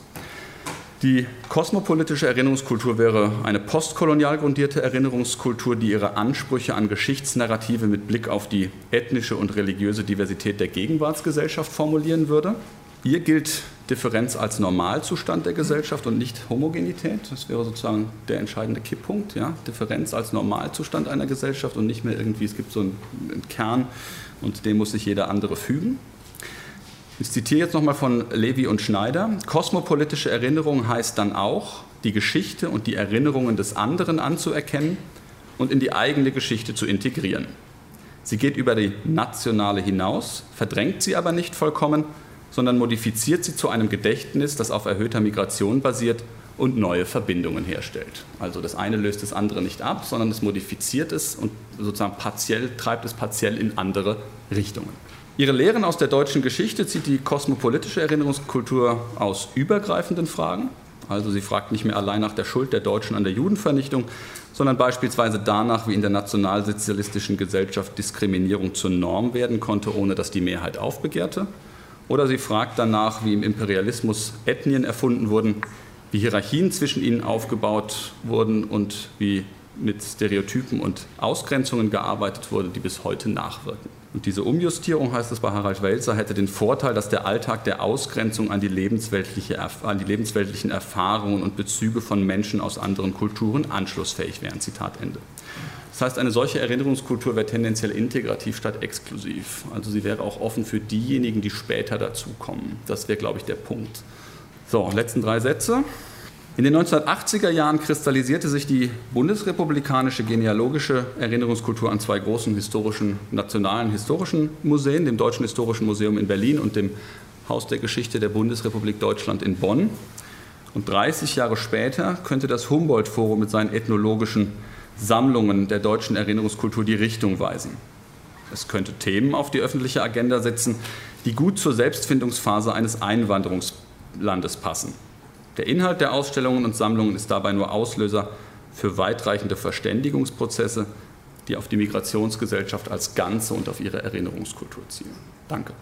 Die kosmopolitische Erinnerungskultur wäre eine postkolonial grundierte Erinnerungskultur, die ihre Ansprüche an Geschichtsnarrative mit Blick auf die ethnische und religiöse Diversität der Gegenwartsgesellschaft formulieren würde. Hier gilt Differenz als Normalzustand der Gesellschaft und nicht Homogenität. Das wäre sozusagen der entscheidende Kipppunkt. Ja? Differenz als Normalzustand einer Gesellschaft und nicht mehr irgendwie, es gibt so einen Kern und dem muss sich jeder andere fügen. Ich zitiere jetzt nochmal von Levy und Schneider. Kosmopolitische Erinnerung heißt dann auch, die Geschichte und die Erinnerungen des anderen anzuerkennen und in die eigene Geschichte zu integrieren. Sie geht über die nationale hinaus, verdrängt sie aber nicht vollkommen, sondern modifiziert sie zu einem Gedächtnis, das auf erhöhter Migration basiert und neue Verbindungen herstellt. Also das eine löst das andere nicht ab, sondern es modifiziert es und sozusagen treibt es partiell in andere Richtungen. Ihre Lehren aus der deutschen Geschichte zieht die kosmopolitische Erinnerungskultur aus übergreifenden Fragen. Also sie fragt nicht mehr allein nach der Schuld der Deutschen an der Judenvernichtung, sondern beispielsweise danach, wie in der nationalsozialistischen Gesellschaft Diskriminierung zur Norm werden konnte, ohne dass die Mehrheit aufbegehrte. Oder sie fragt danach, wie im Imperialismus Ethnien erfunden wurden, wie Hierarchien zwischen ihnen aufgebaut wurden und wie mit Stereotypen und Ausgrenzungen gearbeitet wurde, die bis heute nachwirken. Und diese Umjustierung, heißt es bei Harald Welzer, hätte den Vorteil, dass der Alltag der Ausgrenzung an die lebensweltlichen Erfahrungen und Bezüge von Menschen aus anderen Kulturen anschlussfähig wären. Zitat Ende. Das heißt, eine solche Erinnerungskultur wäre tendenziell integrativ statt exklusiv. Also sie wäre auch offen für diejenigen, die später dazukommen. Das wäre, glaube ich, der Punkt. So, letzten 3 Sätze. In den 1980er Jahren kristallisierte sich die bundesrepublikanische genealogische Erinnerungskultur an 2 großen nationalen historischen Museen, dem Deutschen Historischen Museum in Berlin und dem Haus der Geschichte der Bundesrepublik Deutschland in Bonn. Und 30 Jahre später könnte das Humboldt-Forum mit seinen ethnologischen Sammlungen der deutschen Erinnerungskultur die Richtung weisen. Es könnte Themen auf die öffentliche Agenda setzen, die gut zur Selbstfindungsphase eines Einwanderungslandes passen. Der Inhalt der Ausstellungen und Sammlungen ist dabei nur Auslöser für weitreichende Verständigungsprozesse, die auf die Migrationsgesellschaft als Ganze und auf ihre Erinnerungskultur zielen. Danke.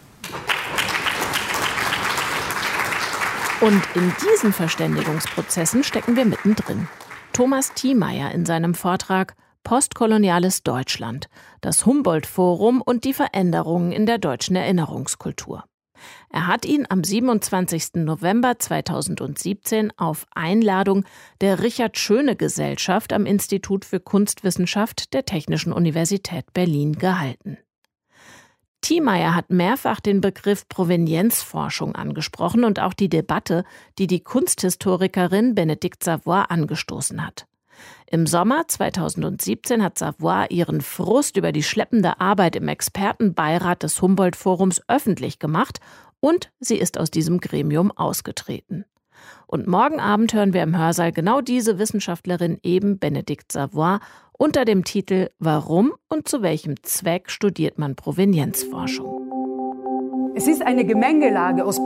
Und in diesen Verständigungsprozessen stecken wir mittendrin. Thomas Thiemeyer in seinem Vortrag Postkoloniales Deutschland, das Humboldt-Forum und die Veränderungen in der deutschen Erinnerungskultur. Er hat ihn am 27. November 2017 auf Einladung der Richard-Schöne-Gesellschaft am Institut für Kunstwissenschaft der Technischen Universität Berlin gehalten. Thiemeyer hat mehrfach den Begriff Provenienzforschung angesprochen und auch die Debatte, die die Kunsthistorikerin Bénédicte Savoy angestoßen hat. Im Sommer 2017 hat Savoy ihren Frust über die schleppende Arbeit im Expertenbeirat des Humboldt-Forums öffentlich gemacht und sie ist aus diesem Gremium ausgetreten. Und morgen Abend hören wir im Hörsaal genau diese Wissenschaftlerin eben, Bénédicte Savoy, unter dem Titel »Warum und zu welchem Zweck studiert man Provenienzforschung?« Es ist eine Gemengelage aus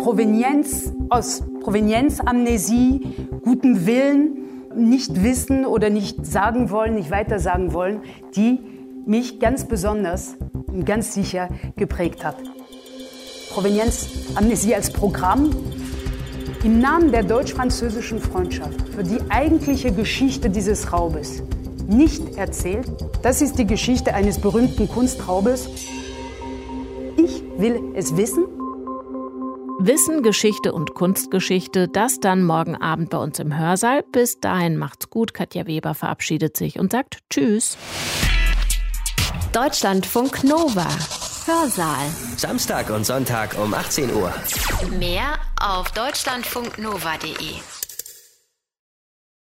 Provenienzamnesie, gutem Willen, nicht wissen oder nicht sagen wollen, nicht weiter sagen wollen, die mich ganz besonders und ganz sicher geprägt hat. Provenienzamnesie als Programm im Namen der deutsch-französischen Freundschaft für die eigentliche Geschichte dieses Raubes nicht erzählt. Das ist die Geschichte eines berühmten Kunstraubes. Ich will es wissen. Wissen, Geschichte und Kunstgeschichte, das dann morgen Abend bei uns im Hörsaal. Bis dahin macht's gut. Katja Weber verabschiedet sich und sagt Tschüss. Deutschlandfunk Nova. Hörsaal. Samstag und Sonntag um 18 Uhr. Mehr auf deutschlandfunknova.de.